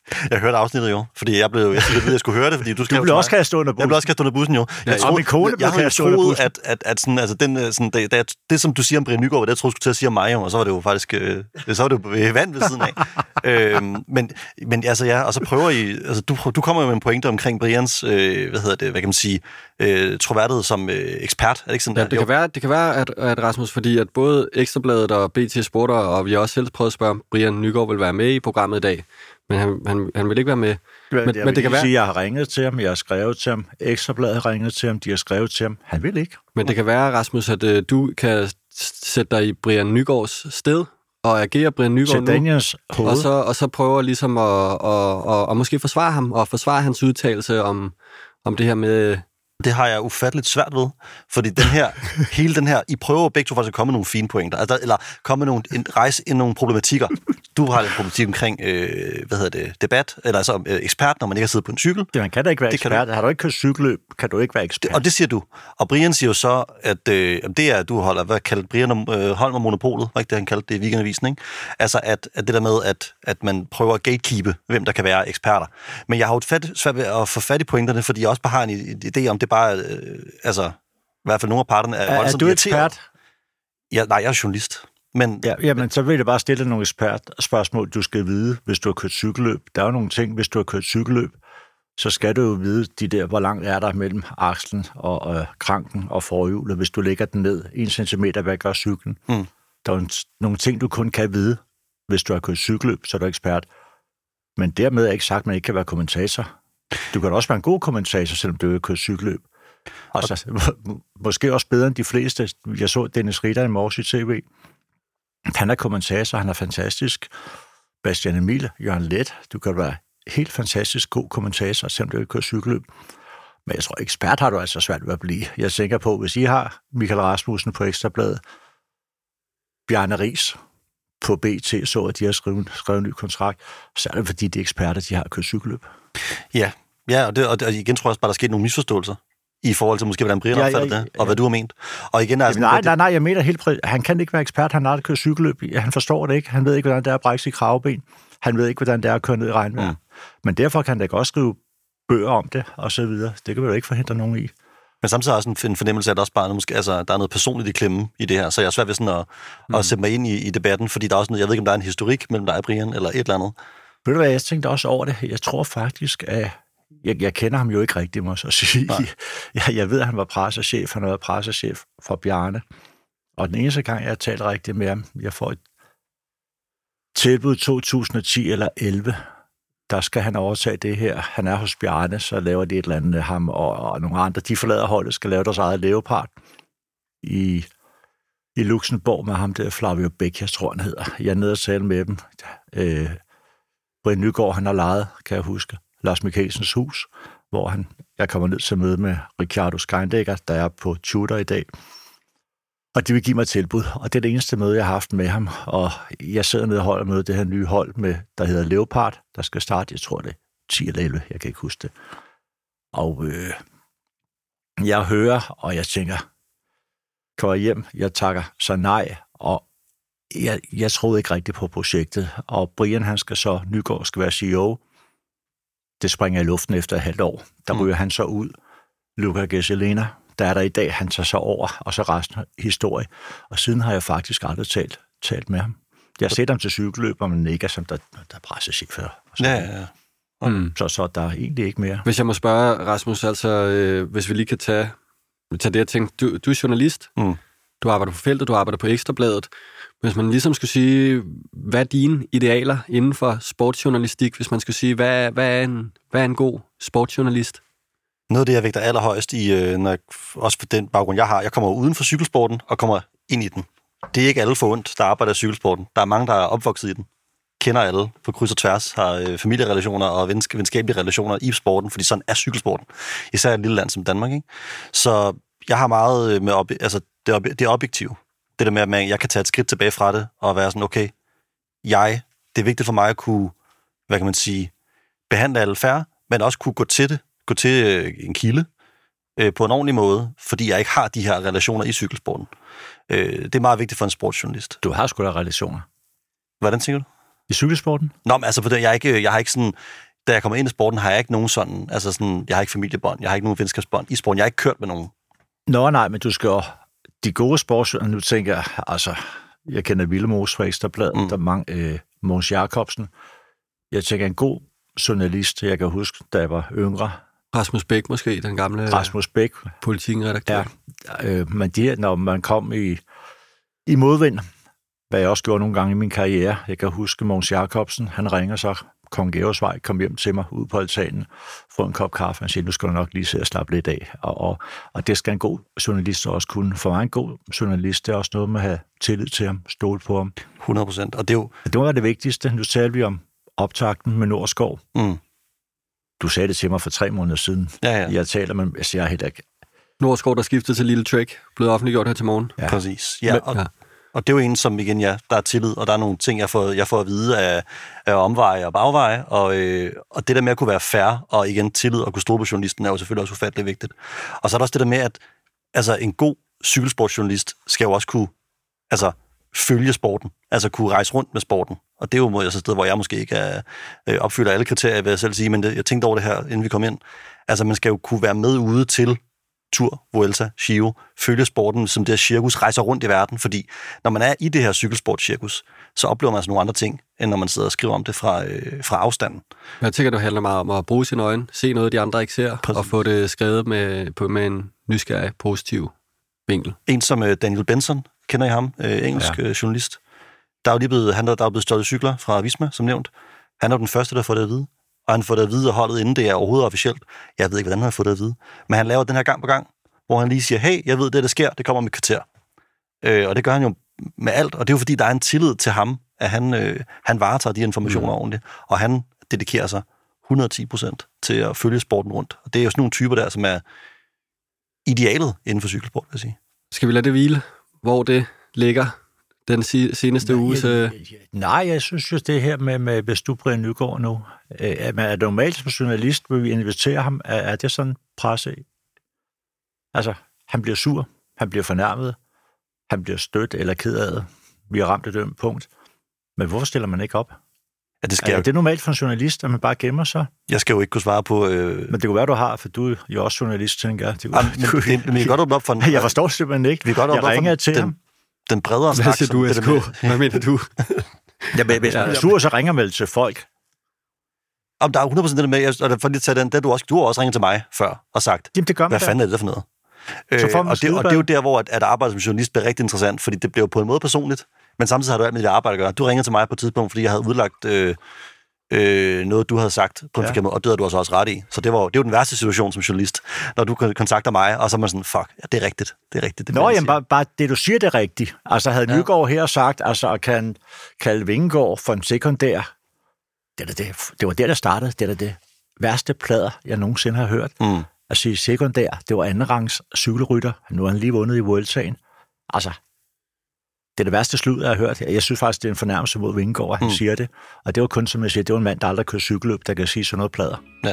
Speaker 5: Jeg hørte afsnittet jo, fordi jeg blev, jeg synes, at jeg skulle høre det, fordi du skrev
Speaker 1: Du ville også kaste under bussen.
Speaker 5: Jeg blev også kaste under bussen, jo.
Speaker 1: Ja,
Speaker 5: Jeg troede,
Speaker 1: og min kone blev kastet under bussen.
Speaker 5: at, at, at sådan, altså, den, sådan, det, det, det, som du siger om Brian Nygaard, det jeg troede, du skulle til at sige om mig, jo, og så var det jo faktisk, øh, så var det jo vand ved siden af. øhm, men, men altså, ja, og så prøver I, altså, du, du kommer jo med en pointe omkring Brians, øh, hvad hedder det, hvad kan man sige, øh, troværdighed som øh, ekspert, er det ikke sådan
Speaker 2: ja,
Speaker 5: der?
Speaker 2: det, kan være, det kan være, at, at Rasmus, fordi at både Ekstrabladet og B T Sport, og vi har også selv prøvet at spørge, om Brian Nygaard vil være med i programmet i dag, men han, han, han vil ikke være med. Men,
Speaker 1: jeg
Speaker 2: men det kan være,
Speaker 1: sige, jeg har ringet til ham, jeg har skrevet til ham, Ekstrabladet har ringet til ham, de har skrevet til ham, han vil ikke.
Speaker 2: Men det kan være, Rasmus, at uh, du kan sætte dig i Brian Nygaards sted, og agere Brian Nygaard nu, og så, og så prøver ligesom at og, og, og måske forsvare ham, og forsvare hans udtalelse om, om det her med...
Speaker 5: Det har jeg ufatteligt svært ved, fordi den her, hele den her, I prøver begge to faktisk at komme med nogle fine pointer, altså, eller komme med nogle, en, rejse ind nogle problematikker. Du har en problematik omkring, øh, hvad hedder det, debat, eller altså øh, ekspert, når man ikke har siddet på en cykel.
Speaker 1: Ja, man kan da ikke være det ekspert. Du... Har du ikke kørt cykelløb, kan du ikke være ekspert.
Speaker 5: Det, og det siger du. Og Brian siger jo så, at øh, det er, du holder, hvad kalder Brian øh, Holm og Monopolet, var ikke det, han kaldte det i Weekendavisen, ikke? Altså, at, at det der med, at, at man prøver at gatekeepe, hvem der kan være eksperter. Men jeg har jo svært ved at få fat i pointerne, fordi jeg også bare har en idé om, det bare, øh, altså, i hvert fald nogle af parterne er,
Speaker 1: er voldsomt irriteret. Er du ekspert?
Speaker 5: Ja, nej, jeg er journalist. Men,
Speaker 1: ja, jamen, så vil jeg bare stille nogle ekspertspørgsmål, du skal vide, hvis du har kørt cykelløb. Der er jo nogle ting, hvis du har kørt cykelløb, så skal du jo vide de der, hvor langt er der mellem akslen og, og kranken og forhjulet, hvis du lægger den ned en centimeter væk af cyklen. Mm. Der er jo nogle ting, du kun kan vide, hvis du har kørt cykelløb, så er du ekspert. Men dermed er ikke sagt, at man ikke kan være kommentator. Du kan også være en god kommentator, selvom du ikke har kørt cykelløb. Og så, måske også bedre end de fleste. Jeg så Dennis Ritter i morges i T V. Han er kommentator, han er fantastisk. Bastian Emil, Jørgen Let, du kan være helt fantastisk god kommentator, selvom du ikke kører cykelløb. Men jeg tror, ekspert har du altså svært ved at blive. Jeg er sikker på, hvis I har Michael Rasmussen på Ekstrabladet, Bjarne Riis på B T, så at de har skrevet, skrevet en ny kontrakt, så er det fordi, de eksperter, de har kørt cykelløb.
Speaker 5: Ja, ja og, det, og, det, og igen tror jeg også bare, der er sket nogle misforståelser i forhold til måske, hvordan Brian ja, opfatter ja, ja, det, og hvad du har ment. Og igen er
Speaker 1: altså, nej, nej, nej, jeg mener helt præ- han kan ikke være ekspert, han har aldrig kørt cykelløb. Han forstår det ikke, han ved ikke, hvordan det er at brække sig kravben. Han ved ikke, hvordan det er at køre ned i regnvejr. Mm. Men derfor kan han da også skrive bøger om det, og så videre. Det kan vi jo ikke forhindre nogen i.
Speaker 5: Men samtidig også en fornemmelse af, at der også bare måske, altså, der er noget personligt i klemme i det her, så jeg er svært ved sådan at, mm. at sætte mig ind i, i debatten, fordi der er også noget, jeg ved ikke, om der er en historik mellem dig og Brian, eller et eller andet.
Speaker 1: Ved du hvad, jeg tænkte også over det. Jeg tror faktisk, at jeg, jeg kender ham jo ikke rigtigt, må jeg så sige. Jeg, jeg ved, at han var pressechef, han var pressechef for Bjarne. Og den eneste gang, jeg har talt rigtigt med ham, jeg får et tilbud to tusind og ti eller elleve, der skal han overtage det her. Han er hos Bjarne, så laver de et eller andet, ham og, og nogle andre. De forlader holdet, skal lave deres eget Leopard i, i Luxembourg med ham der, Flavio Bæk, jeg tror han hedder. Jeg er nede og tale med dem. Øh, Brian Nygaard, han har lejet, kan jeg huske, Lars Mikkelsens hus, hvor han, jeg kommer ned til møde med Ricardo Skeindækker, der er på tutor i dag. Og de vil give mig et tilbud, og det er det eneste møde, jeg har haft med ham. Og jeg sidder nede og holder med det her nye hold, med, der hedder Leopard, der skal starte, jeg tror det er ti eller elleve, jeg kan ikke huske det. Og øh, jeg hører, og jeg tænker, kommer hjem, jeg takker så nej, og jeg, jeg troede ikke rigtigt på projektet. Og Brian, han skal så, Nygaard skal være C E O. Det springer i luften efter et halvt år. Der ryger mm. han så ud. Luca Gesellina, der er der i dag, han tager så over, og så resten af historie. Og siden har jeg faktisk aldrig talt, talt med ham. Jeg har set ham til cykelløb, men ikke som der, der er pressechef for.
Speaker 5: Ja, ja, ja.
Speaker 1: Mm. Så, så der er egentlig ikke mere.
Speaker 2: Hvis jeg må spørge, Rasmus, altså, øh, hvis vi lige kan tage, tage det, jeg tænkte, du, du er journalist, mm. du arbejder på feltet, du arbejder på Ekstrabladet. Hvis man ligesom skulle sige, hvad er dine idealer inden for sportsjournalistik, hvis man skulle sige, hvad, hvad, er, en, hvad er en god sportsjournalist?
Speaker 5: Noget af det, jeg vægter allerhøjst i, når jeg, også for den baggrund, jeg har, jeg kommer uden for cykelsporten og kommer ind i den. Det er ikke alle forundt, der arbejder i cykelsporten. Der er mange, der er opvokset i den. Kender alle på kryds og tværs, har øh, familierelationer og vensk- venskabelige relationer i sporten, fordi sådan er cykelsporten. Især et lille land som Danmark, ikke? Så jeg har meget med ob- altså det, ob- det objektive. Det der med, at man, jeg kan tage et skridt tilbage fra det og være sådan, okay, jeg, det er vigtigt for mig at kunne, hvad kan man sige, behandle alle fair, men også kunne gå til det, gå til øh, en kilde øh, på en ordentlig måde, fordi jeg ikke har de her relationer i cykelsporten. Øh, det er meget vigtigt for en sportsjournalist.
Speaker 1: Du har sgu da relationer.
Speaker 5: Hvordan tænker du?
Speaker 1: I cykelsporten?
Speaker 5: Nå, men altså, for det, jeg, er ikke, jeg har ikke sådan... Da jeg kommer ind i sporten, har jeg ikke nogen sådan... Altså sådan, jeg har ikke familiebånd, jeg har ikke nogen venskabsbånd i sporten. Jeg har ikke kørt med nogen.
Speaker 1: Nå, nej, men du skal jo... De gode sportsøger, nu tænker jeg, altså... Jeg kender Villemos fra Ekstrabladet, mm. der er mange... Øh, Mogens Jacobsen. Jeg tænker, en god journalist, jeg kan huske, da jeg var yngre.
Speaker 2: Rasmus Bæk måske, den gamle...
Speaker 1: Rasmus Bæk.
Speaker 2: Politikken-redaktør.
Speaker 1: Ja, øh, men de, når man kom i, i modvind, hvad jeg også gjorde nogle gange i min karriere, jeg kan huske Mogens Jacobsen, han ringer så, Kong Georgsvej, kom hjem til mig ud på altanen, få en kop kaffe, han siger, nu skal du nok lige se at slappe lidt af. Og, og, og det skal en god journalist også kunne. For mig en god journalist, det er også noget med at have tillid til ham, stole på ham.
Speaker 5: hundrede procent. Og det er jo...
Speaker 1: Det var det vigtigste. Nu talte vi om optakten med Nordskov.
Speaker 5: Mm.
Speaker 1: Du sagde det til mig for tre måneder siden.
Speaker 5: Ja, ja.
Speaker 1: Jeg taler, men jeg siger helt ikke.
Speaker 2: Nordskov, der skiftede til Lille Trek, blevet offentliggjort her til morgen.
Speaker 5: Ja. Præcis. Ja, og, ja. Og det er jo en, som igen, ja, der er tillid, og der er nogle ting, jeg får, jeg får at vide af, af omveje og bagveje, og, øh, og det der med at kunne være fair, og igen tillid og kunne stole på journalisten, er jo selvfølgelig også ufattelig vigtigt. Og så er der også det der med, at altså, en god cykelsportsjournalist skal jo også kunne altså, følge sporten, altså kunne rejse rundt med sporten. Og det er jo et sted, hvor jeg måske ikke er, øh, opfylder alle kriterier, vil jeg selv sige, men det, jeg tænkte over det her, inden vi kom ind. Altså, man skal jo kunne være med ude til Tour, Vuelta, Giro, følge sporten, som det her cirkus, rejser rundt i verden, fordi når man er i det her cykelsportcirkus, så oplever man altså nogle andre ting, end når man sidder og skriver om det fra, øh, fra afstanden.
Speaker 2: Jeg tænker, det handler meget om at bruge sine øjne, se noget, de andre ikke ser, Præcis. Og få det skrevet med, på, med en nysgerrig, positiv vinkel. En
Speaker 5: som øh, Daniel Benson, kender I ham, øh, engelsk ja. øh, journalist. Der er jo lige blevet, han der, der er blevet stjålet cykler fra Visma, som nævnt. Han er den første, der får det at vide. Og han får det at vide af holdet, inden det er overhovedet officielt. Jeg ved ikke, hvordan han har fået det at vide. Men han laver den her gang på gang, hvor han lige siger, hey, jeg ved det, der sker, det kommer med kvarter. Øh, og det gør han jo med alt, og det er jo fordi, der er en tillid til ham, at han, øh, han varetager de informationer mm. ordentligt, og han dedikerer sig hundrede og ti procent til at følge sporten rundt. Og det er jo sådan nogle typer der, som er idealet inden for cykelsport, vil jeg sige.
Speaker 2: Skal vi lade det hvile, hvor det ligger den seneste
Speaker 1: nej,
Speaker 2: uges...
Speaker 1: Jeg, nej, jeg synes jo, det her med, med hvis du Brian Nygaard nu, at man er normalt som journalist, vil vi invitere ham, er, er det sådan presse? Altså, han bliver sur, han bliver fornærmet, han bliver stødt eller ked af det. Vi har ramt et dømt punkt. Men hvorfor stiller man ikke op?
Speaker 5: Ja, det, skal
Speaker 1: er
Speaker 5: jeg...
Speaker 1: det normalt for en journalist, at man bare gemmer sig?
Speaker 5: Jeg skal jo ikke kunne svare på... Øh...
Speaker 1: Men det kunne være, du har, for du er jo også journalist, tænker jeg. Det kunne...
Speaker 5: Jamen, men, det, men vi kan godt åbne op for... En...
Speaker 1: Jeg forstår simpelthen ikke.
Speaker 5: Vi kan godt
Speaker 1: jeg ringer til
Speaker 5: den,
Speaker 1: ham.
Speaker 5: Den bredere snak...
Speaker 2: Hvad siger du, S K? Hvad mener du?
Speaker 1: Ja, men hvis man er sur, så ringer man til folk.
Speaker 5: Om der er hundrede procent det med, og for lige at tage den, der du også, du har også ringet til mig før og sagt,
Speaker 1: jamen, det gør man
Speaker 5: hvad
Speaker 1: da.
Speaker 5: fanden er det der for noget? Øh, og, det, og det er jo der, hvor at, at arbejde som journalist bliver rigtig interessant, fordi det bliver jo på en måde personligt, men samtidig har du alt med dit arbejde at gøre. Du ringede til mig på et tidspunkt, fordi jeg havde udlagt øh, øh, noget, du havde sagt på en ja. måde, og det havde du også også ret i. Så det var, det var den værste situation som journalist, når du kontakter mig, og så er man sådan, fuck, ja, det er rigtigt. Det er rigtigt. Det
Speaker 1: Nå, jamen, bare, bare det, du siger, det er rigtigt. Altså, havde ja. Nygaard her sagt, altså, at kan kalde Vingegaard for en sekundær, det, det, det var der, der startede, det er det værste plader, jeg nogensinde har hørt.
Speaker 5: Mm.
Speaker 1: At sige sekundær, det var andenrangs cykelrytter. Nu har han lige vundet i Vueltaen. Altså, det er det værste slud, jeg har hørt. Jeg synes faktisk, det er en fornærmelse mod Vingegaard, at han mm. siger det. Og det var kun, som jeg siger, det var en mand, der aldrig kører cykelløb, der kan sige sådan noget plader.
Speaker 5: Ja.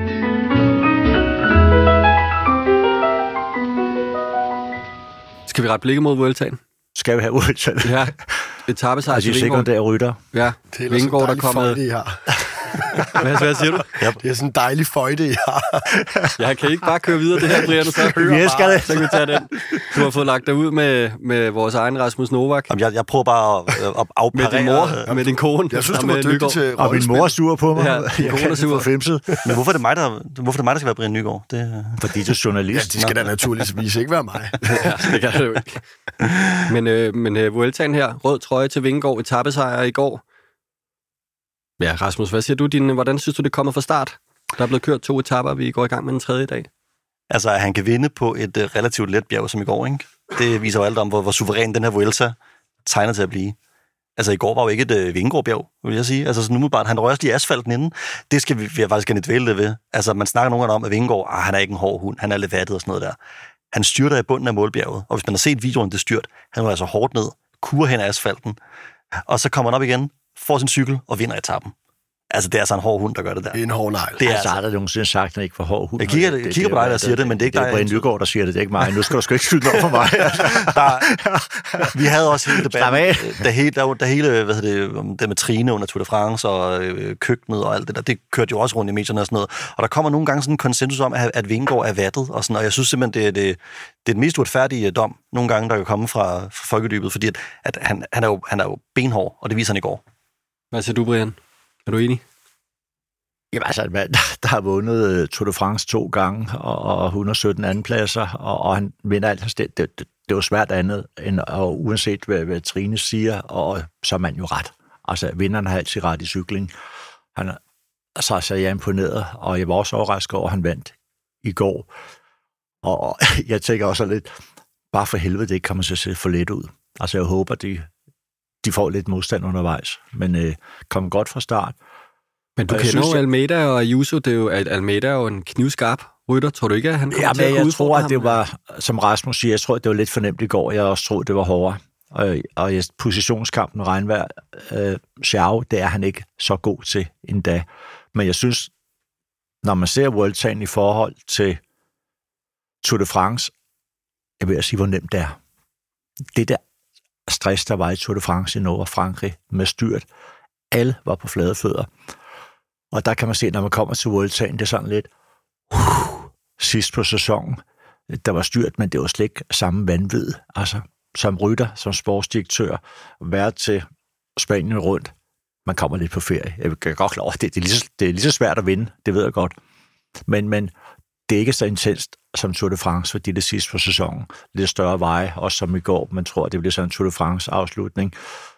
Speaker 2: Skal vi rette blikket mod Vueltaen?
Speaker 1: Skal vi have Vueltaen?
Speaker 2: Ja, etapesejr
Speaker 1: altså, til Vingegaard. Sekundære rytter.
Speaker 2: Ja, Vingegaard, der kommer... Hvad, hvad siger du?
Speaker 4: Det er sådan en dejlig føjte, jeg har.
Speaker 2: Jeg kan ikke bare køre videre det her, Brian, så
Speaker 1: vi skal det.
Speaker 2: Så kan vi tage den. Du har fået lagt dig ud med, med vores egen Rasmus Novak.
Speaker 5: Jamen, jeg, jeg prøver bare at, at afparere.
Speaker 2: Med din mor, med din kone.
Speaker 4: Jeg synes, du var dygtig til
Speaker 1: og min mor er sur på mig.
Speaker 2: Ja, din kone er sur.
Speaker 5: Men hvorfor er det mig, der, hvorfor er det mig, der skal være Brian Nygaard? Det...
Speaker 1: Fordi du er journalist.
Speaker 4: Ja, det skal da naturligvis ikke være mig.
Speaker 2: Ja, det kan det jo ikke. Men, øh, men øh, Vueltaen her, rød trøje til Vingegaard, etapesejr i går. Ja, Rasmus, hvad siger du? Din, hvordan synes du, det kommer fra start? Der er blevet kørt to etaper, vi går i gang med den tredje dag.
Speaker 5: Altså, at han kan vinde på et uh, relativt let bjerg som i går, ikke? Det viser jo alt om, hvor, hvor suveræn den her Vuelta tegner til at blive. Altså, i går var jo ikke et uh, Vingegaard-bjerg, vil jeg sige. Altså, sådan umiddelbart, han rører også lige asfalten inden. Det skal vi, vi har faktisk gerne dvæle det ved. Altså, man snakker nogle gange om, at Vingegaard, ah, han er ikke en hård hund, han er lidt vattet og sådan noget der. Han styrter i bunden af målbjerget, og hvis man har set videoen, det styrt, han var altså hårdt ned, kurer hen af asfalten, og så kommer han op igen, får sin cykel og vinder etappen. Altså, det er altså en hård hund, der gør det der.
Speaker 4: Det er en hård negl.
Speaker 1: Det er altså, har der nogensinde sagt, at han ikke var hård hund.
Speaker 5: Jeg kigger, det, jeg kigger det, på dig, der siger det, men det er ikke dig.
Speaker 1: Det er Brian Nygaard, der siger det, det er ikke mig. Nu skal du sgu ikke skyde noget for mig.
Speaker 5: der, vi havde også hele debatten, da hele, der, der hele hvad hedder det, det med Trine under Tour de France og øh, køkkenet og alt det der, det kørte jo også rundt i medierne og sådan noget. Og der kommer nogle gange sådan en konsensus om, at, at Vingegaard er vattet og sådan, og jeg synes simpelthen, det er det, det er den mest uretfærdige dom, nogle gange, der kan komme fra, fra folkedybet, fordi at, at han, han, er jo, han er jo benhård, og det viser han i går.
Speaker 2: Hvad siger du, Brian? Er du enig?
Speaker 1: Jamen altså, der har vundet Tour de France to gange, og et hundrede og sytten andenpladser, og, og han vinder alt. Det, det, det, det er jo svært andet, end, og uanset hvad, hvad Trine siger, og så er man jo ret. Altså, vinderen har altid ret i cykling. Han så, så er jeg imponeret, og jeg var også overrasket over, at han vandt i går. Og jeg tænker også lidt, bare for helvede, det ikke kommer til at se for let ud. Altså, jeg håber, de, de får lidt modstand undervejs, men øh, kom godt fra start.
Speaker 2: Men du og kender jo jeg... Almeida og Ayuso, det er jo, Almeida er jo en knivskarp rytter. Tror du ikke, at han kommer ja, til at kunne
Speaker 1: jeg tror, at det var, som Rasmus siger, jeg tror, at det var lidt fornemt i går. Jeg også troede, det var hårdere. Og, og positionskampen, regnvejr, øh, Xiao, det er han ikke så god til endda. Men jeg synes, når man ser Vueltaen i forhold til Tour de France, jeg vil sige, hvor nemt det er. Det der stress, der var i Tour de France i Norge og Frankrig med styrt, alle var på flade fødder. Og der kan man se, når man kommer til Vueltaen, det er sådan lidt uh, sidst på sæsonen, der var styrt, men det var slet ikke samme vanvid. Altså, som rytter, som sportsdirektør, være til Spanien rundt, man kommer lidt på ferie. Jeg kan godt love, det, det, er lige så, det er lige så svært at vinde, det ved jeg godt. Men, men det er ikke så intenst som Tour de France, fordi det er sidst på sæsonen. Lidt større veje, også som i går. Man tror, det bliver sådan en Tour de France-afslutning.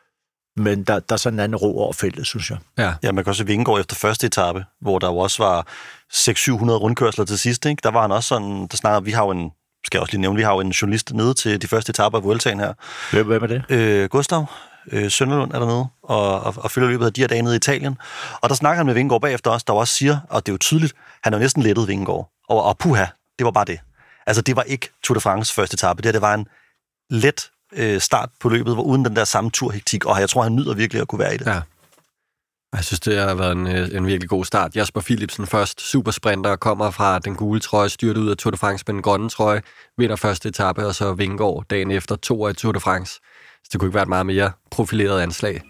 Speaker 1: Men der, der er sådan en anden ro over feltet, synes jeg.
Speaker 5: Ja, ja man kan også se Vingegaard efter første etape, hvor der jo også var seks til syv hundrede rundkørsler til sidst. Ikke? Der var han også sådan, der snakker, vi har jo en, skal jeg også lige nævne, vi har jo en journalist nede til de første etaper af Vueltaen her.
Speaker 1: Hvem er det?
Speaker 5: Øh, Gustav øh, Sønderlund er dernede, og, og, og følger løbet af de her dage nede i Italien. Og der snakker han med Vingegaard bagefter også, der også siger, og det er jo tydeligt, han er jo næsten lettet Vingegaard. Og, og puha, det var bare det. Altså, det var ikke Tour de France første etape. Det, det var en let øh, start på løbet, hvor uden den der samme turhektik, og jeg tror, han nyder virkelig at kunne være i det.
Speaker 2: Ja. Jeg synes, det har været en, en virkelig god start. Jasper Philipsen først, supersprinter, kommer fra den gule trøje, styrt ud af Tour de France med den grønne trøje, vinder første etape, og så Vingegaard dagen efter to år i Tour de France. Så det kunne ikke være et meget mere profileret anslag.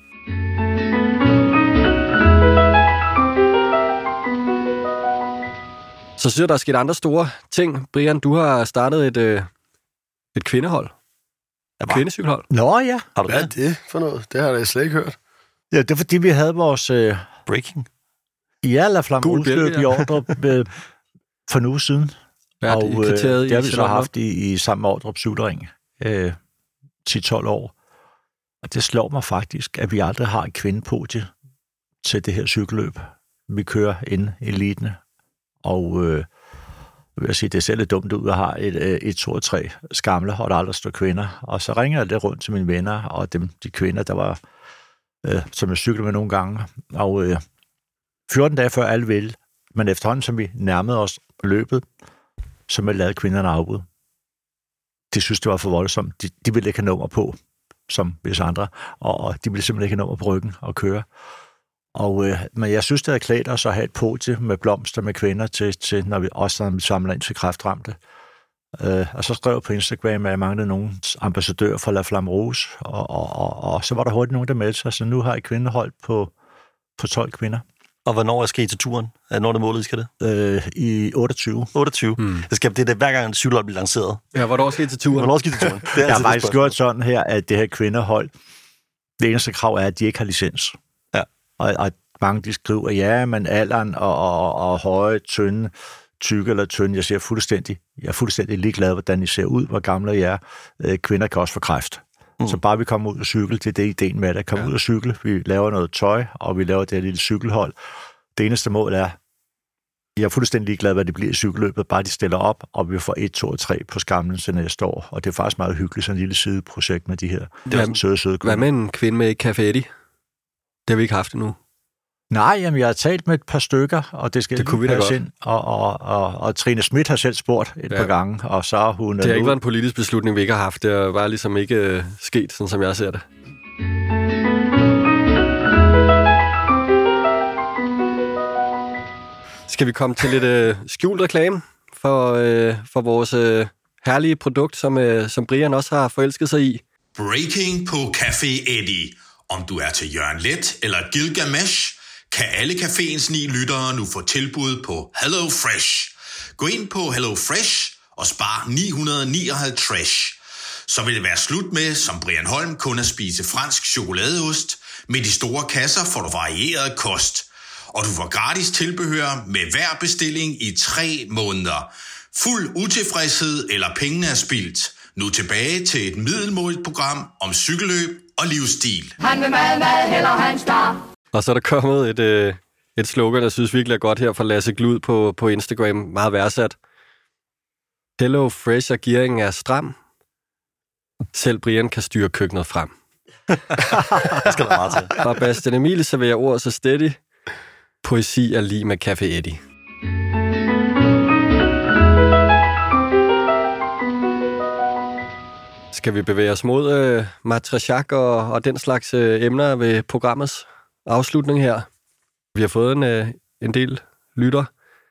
Speaker 2: Så synes jeg, der er sket andre store ting. Brian, du har startet et, øh, et kvindehold. Et kvindecykelhold.
Speaker 1: Nå ja.
Speaker 5: Har du
Speaker 4: Hvad er
Speaker 5: det?
Speaker 4: det for noget? Det har jeg slet ikke hørt.
Speaker 1: Ja, det er fordi, vi havde vores... Øh,
Speaker 5: Breaking.
Speaker 1: Ja, La Flamme udløb i Ordrup øh, for en uge siden.
Speaker 2: Ja,
Speaker 1: og øh, det har vi så
Speaker 2: Sjælland.
Speaker 1: haft i, i samme Ordrup cykelring øh, ti til tolv år. Og det slår mig faktisk, at vi aldrig har en kvindepodie til det her cykelløb. Vi kører ind i elitene. Og øh, jeg vil sige, det ser lidt dumt ud at have et, et to og tre skamle, og der aldrig står kvinder. Og så ringer jeg lidt rundt til mine venner, og dem, de kvinder, der var, øh, som jeg cyklede med nogle gange. Og øh, fjorten dage før alle ville, men efterhånden, som vi nærmede os løbet, så med lavede kvinderne afbud. De synes, det var for voldsomt. De, de ville ikke have nummer på, som hvis andre, og, og de ville simpelthen ikke have nummer på ryggen og køre. Og, øh, men jeg synes, det er klædt os at have et podie med blomster med kvinder, til, til, når vi også når vi samler ind til kræftramte. Øh, og så skrev jeg på Instagram, at jeg manglede nogen ambassadør for La Flamme Rouge, og, og, og, og så var der hurtigt nogen, der meldte sig, så nu har jeg kvindehold på, på tolv kvinder.
Speaker 5: Og hvornår skal I til turen? Når det målet, I skal det?
Speaker 1: Øh, I otteogtyve.
Speaker 5: otteogtyve. Hmm. Det, skal, det er det, hver gang en cykelhold bliver lanceret.
Speaker 2: Ja, hvornår skal I til turen?
Speaker 5: Hvornår skal I til turen? Det er
Speaker 1: jeg har faktisk gjort sådan her, at det her kvindehold, det eneste krav er, at de ikke har licens.
Speaker 5: Ja.
Speaker 1: Og, og mange de skriver, ja, men alderen og, og, og høje, tynde, tykke eller tynde, jeg ser fuldstændig, jeg er fuldstændig ligeglad, hvordan I ser ud, hvor gamle I er. Øh, kvinder kan også få kræft. Mm. Så bare vi kommer ud og cykle, det er det ideen med det. Komme ja. ud og cykle, vi laver noget tøj, og vi laver det her lille cykelhold. Det eneste mål er, jeg er fuldstændig ligeglad, hvad det bliver i cykelløbet, bare de stiller op, og vi får et, to og tre på skamlen til næste år. Og det er faktisk meget hyggeligt, sådan en lille sideprojekt med de her
Speaker 2: hvad,
Speaker 1: søde, søde
Speaker 2: Hvad med en kvinde med Café Eddie? Det har vi ikke haft endnu.
Speaker 1: Nej, jamen, jeg har talt med et par stykker, og det skal
Speaker 2: det kunne vi da godt.
Speaker 1: Ind. Og, og, og, og Trine Schmidt har selv spurgt et ja. par gange, og så har hun...
Speaker 2: Det har
Speaker 1: nu...
Speaker 2: ikke været en politisk beslutning, vi ikke har haft. Det har bare ligesom ikke uh, sket, sådan som jeg ser det. Skal vi komme til lidt øh, skjult reklame for, øh, for vores øh, herlige produkt, som, øh, som Brian også har forelsket sig i?
Speaker 6: Breaking på Café Eddie. Om du er til Jørgen Let eller Gilgamesh, kan alle caféens ni lyttere nu få tilbud på Hello Fresh. Gå ind på Hello Fresh og spar ni hundrede nioghalvtreds. Så vil det være slut med, som Brian Holm, kun at spise fransk chokoladeost. Med de store kasser får du varieret kost. Og du får gratis tilbehør med hver bestilling i tre måneder. Fuld utilfredshed eller pengene er spildt. Nu tilbage til et middelmådigt program om cykelløb og livsstil.
Speaker 7: Han vil mad, mad, heller han star.
Speaker 2: Og så er der kommet et, øh, et slogan, der synes virkelig er godt her fra Lasse Glud på, på Instagram. Meget værdsat. Hello Fresh og gearingen er stram. Selv Brian kan styre køkkenet frem.
Speaker 5: Det skal der meget til.
Speaker 2: Fra Bastian Emil serverer ord så steady. Poesi er lige med Café Eddie. Skal vi bevæge os mod øh, matriciak og, og den slags øh, emner ved programmets afslutning her? Vi har fået en, øh, en del lytter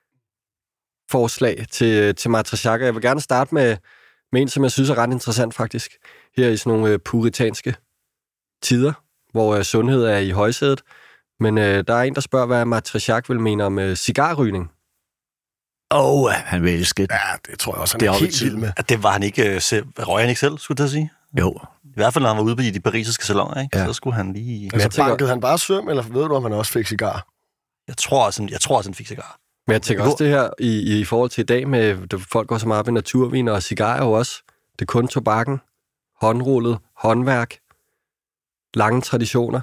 Speaker 2: forslag til, til matriciak, og jeg vil gerne starte med, med en, som jeg synes er ret interessant faktisk. Her i sådan nogle øh, puritanske tider, hvor øh, sundhed er i højsædet. Men øh, der er en, der spørger, hvad matriciak vil mene om øh, cigarrygning.
Speaker 1: Åh, oh, han vil elske det.
Speaker 4: Ja, det tror jeg også, han
Speaker 1: Det
Speaker 4: er,
Speaker 1: er
Speaker 4: er
Speaker 1: op i
Speaker 4: helt
Speaker 1: tiden.
Speaker 4: vild med.
Speaker 5: At det var han ikke øh, selv. Røg han ikke selv, skulle jeg sige?
Speaker 1: Jo.
Speaker 5: I hvert fald, når han var ude på de, de parisiske salonger, ikke?
Speaker 1: Ja.
Speaker 5: Så skulle han lige...
Speaker 4: Altså,
Speaker 2: tænker-
Speaker 4: bankede han bare søm, eller ved du, om han også fik cigar?
Speaker 5: Jeg tror også, han, jeg tror også, han fik cigar.
Speaker 2: Men jeg tænker også det her i, i forhold til i dag, med at folk går så meget op i naturvin og cigarer jo også. Det er kun tobakken, håndrullet, håndværk, lange traditioner,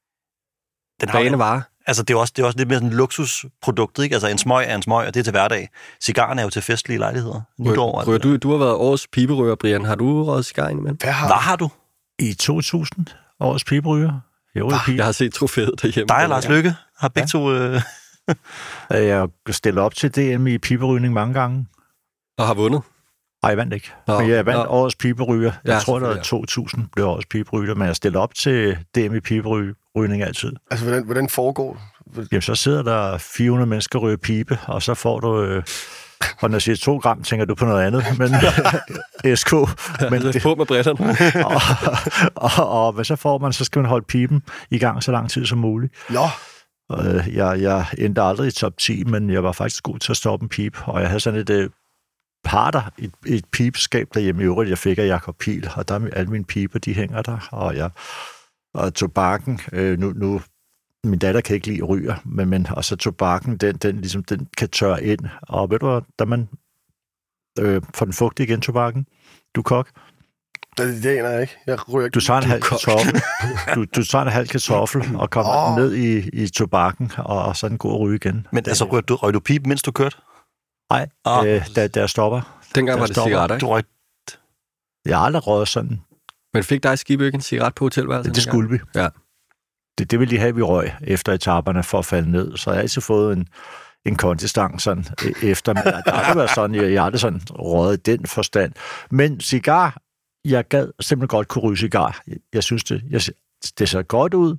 Speaker 5: Den har,
Speaker 2: rene varer.
Speaker 5: altså, det er, også, det er også lidt mere sådan en luksusproduktet, ikke? Altså, en smøg er en smøg, og det er til hverdag. Cigaren er jo til festlige lejligheder. Nytår.
Speaker 2: Ryger du, du har været årets piberøger, Brian. Har du røget cigar indimellem?
Speaker 4: Hvad har
Speaker 5: Hvad har du?
Speaker 1: I to tusind års piberyger. Jo, i
Speaker 2: Jeg
Speaker 1: pibe.
Speaker 2: har set trofæet derhjemme.
Speaker 5: Dig og Lars Lykke har begge ja. to... Øh...
Speaker 1: Jeg har stillet op til D M i piberygning mange gange.
Speaker 2: Og har vundet.
Speaker 1: Nej, jeg vandt ikke.
Speaker 2: Nå,
Speaker 1: Men jeg vandt
Speaker 2: nå.
Speaker 1: årets piberyger. Jeg
Speaker 2: Ja,
Speaker 1: tror, det var
Speaker 2: selvfølgelig,
Speaker 1: to tusind blev årets piberyger, men jeg stillede op til D M i piberygning altid.
Speaker 4: Altså, hvordan, hvordan foregår
Speaker 1: Jamen, så sidder der fire hundrede mennesker og ryger pibe, og så får du... Øh, og når jeg siger to gram, tænker du på noget andet, men S K. Men
Speaker 2: det er på med brillerne.
Speaker 1: og, og, og hvad så får man? Så skal man holde piben i gang så lang tid som muligt.
Speaker 4: Nå,
Speaker 1: Øh, jeg, jeg endte aldrig i top ti, men jeg var faktisk god til at stoppe en pip, og jeg havde sådan et øh, parter, et, et pibeskab derhjemme i øvrigt, jeg fik af Jakob Pihl, og der er alle mine piber, de hænger der, og jeg og tobakken, øh, nu, nu min datter kan ikke lide ryger, men, men og så tobakken, den, den, ligesom, den kan tørre ind, og ved du hvad, da man øh, får den fugtig igen, tobakken, du kok,
Speaker 4: det, det aner jeg ikke. Jeg ryger ikke.
Speaker 1: du tager en
Speaker 2: Du
Speaker 1: halv
Speaker 2: kok.
Speaker 1: kartoffel, du, du tager en halv kartoffel og kommer
Speaker 4: Åh.
Speaker 1: oh. ned i, i tobakken, og, og så er den god at ryge igen.
Speaker 5: Men altså, røg du, røg du pipe, mens du kørte?
Speaker 1: Nej,
Speaker 5: Ah.
Speaker 1: øh, da, da jeg stopper.
Speaker 2: Dengang
Speaker 1: Der
Speaker 2: var det
Speaker 1: stopper.
Speaker 2: cigaretter,
Speaker 5: Du
Speaker 2: ikke?
Speaker 5: røg...
Speaker 1: Jeg har aldrig røget sådan.
Speaker 2: Men fik dig Skibø ikke en cigaret på hotelværelset?
Speaker 1: Det skulle vi.
Speaker 2: Ja.
Speaker 1: Det, det ville de have, vi røg efter etaperne for at falde ned. Så jeg har altid fået en, en kontistang sådan øh, efter. Men der har været sådan, jeg, jeg har aldrig sådan røget i den forstand. Men cigar, jeg gad simpelthen godt kunne ryge cigar. Jeg, jeg synes, det, jeg, det ser godt ud.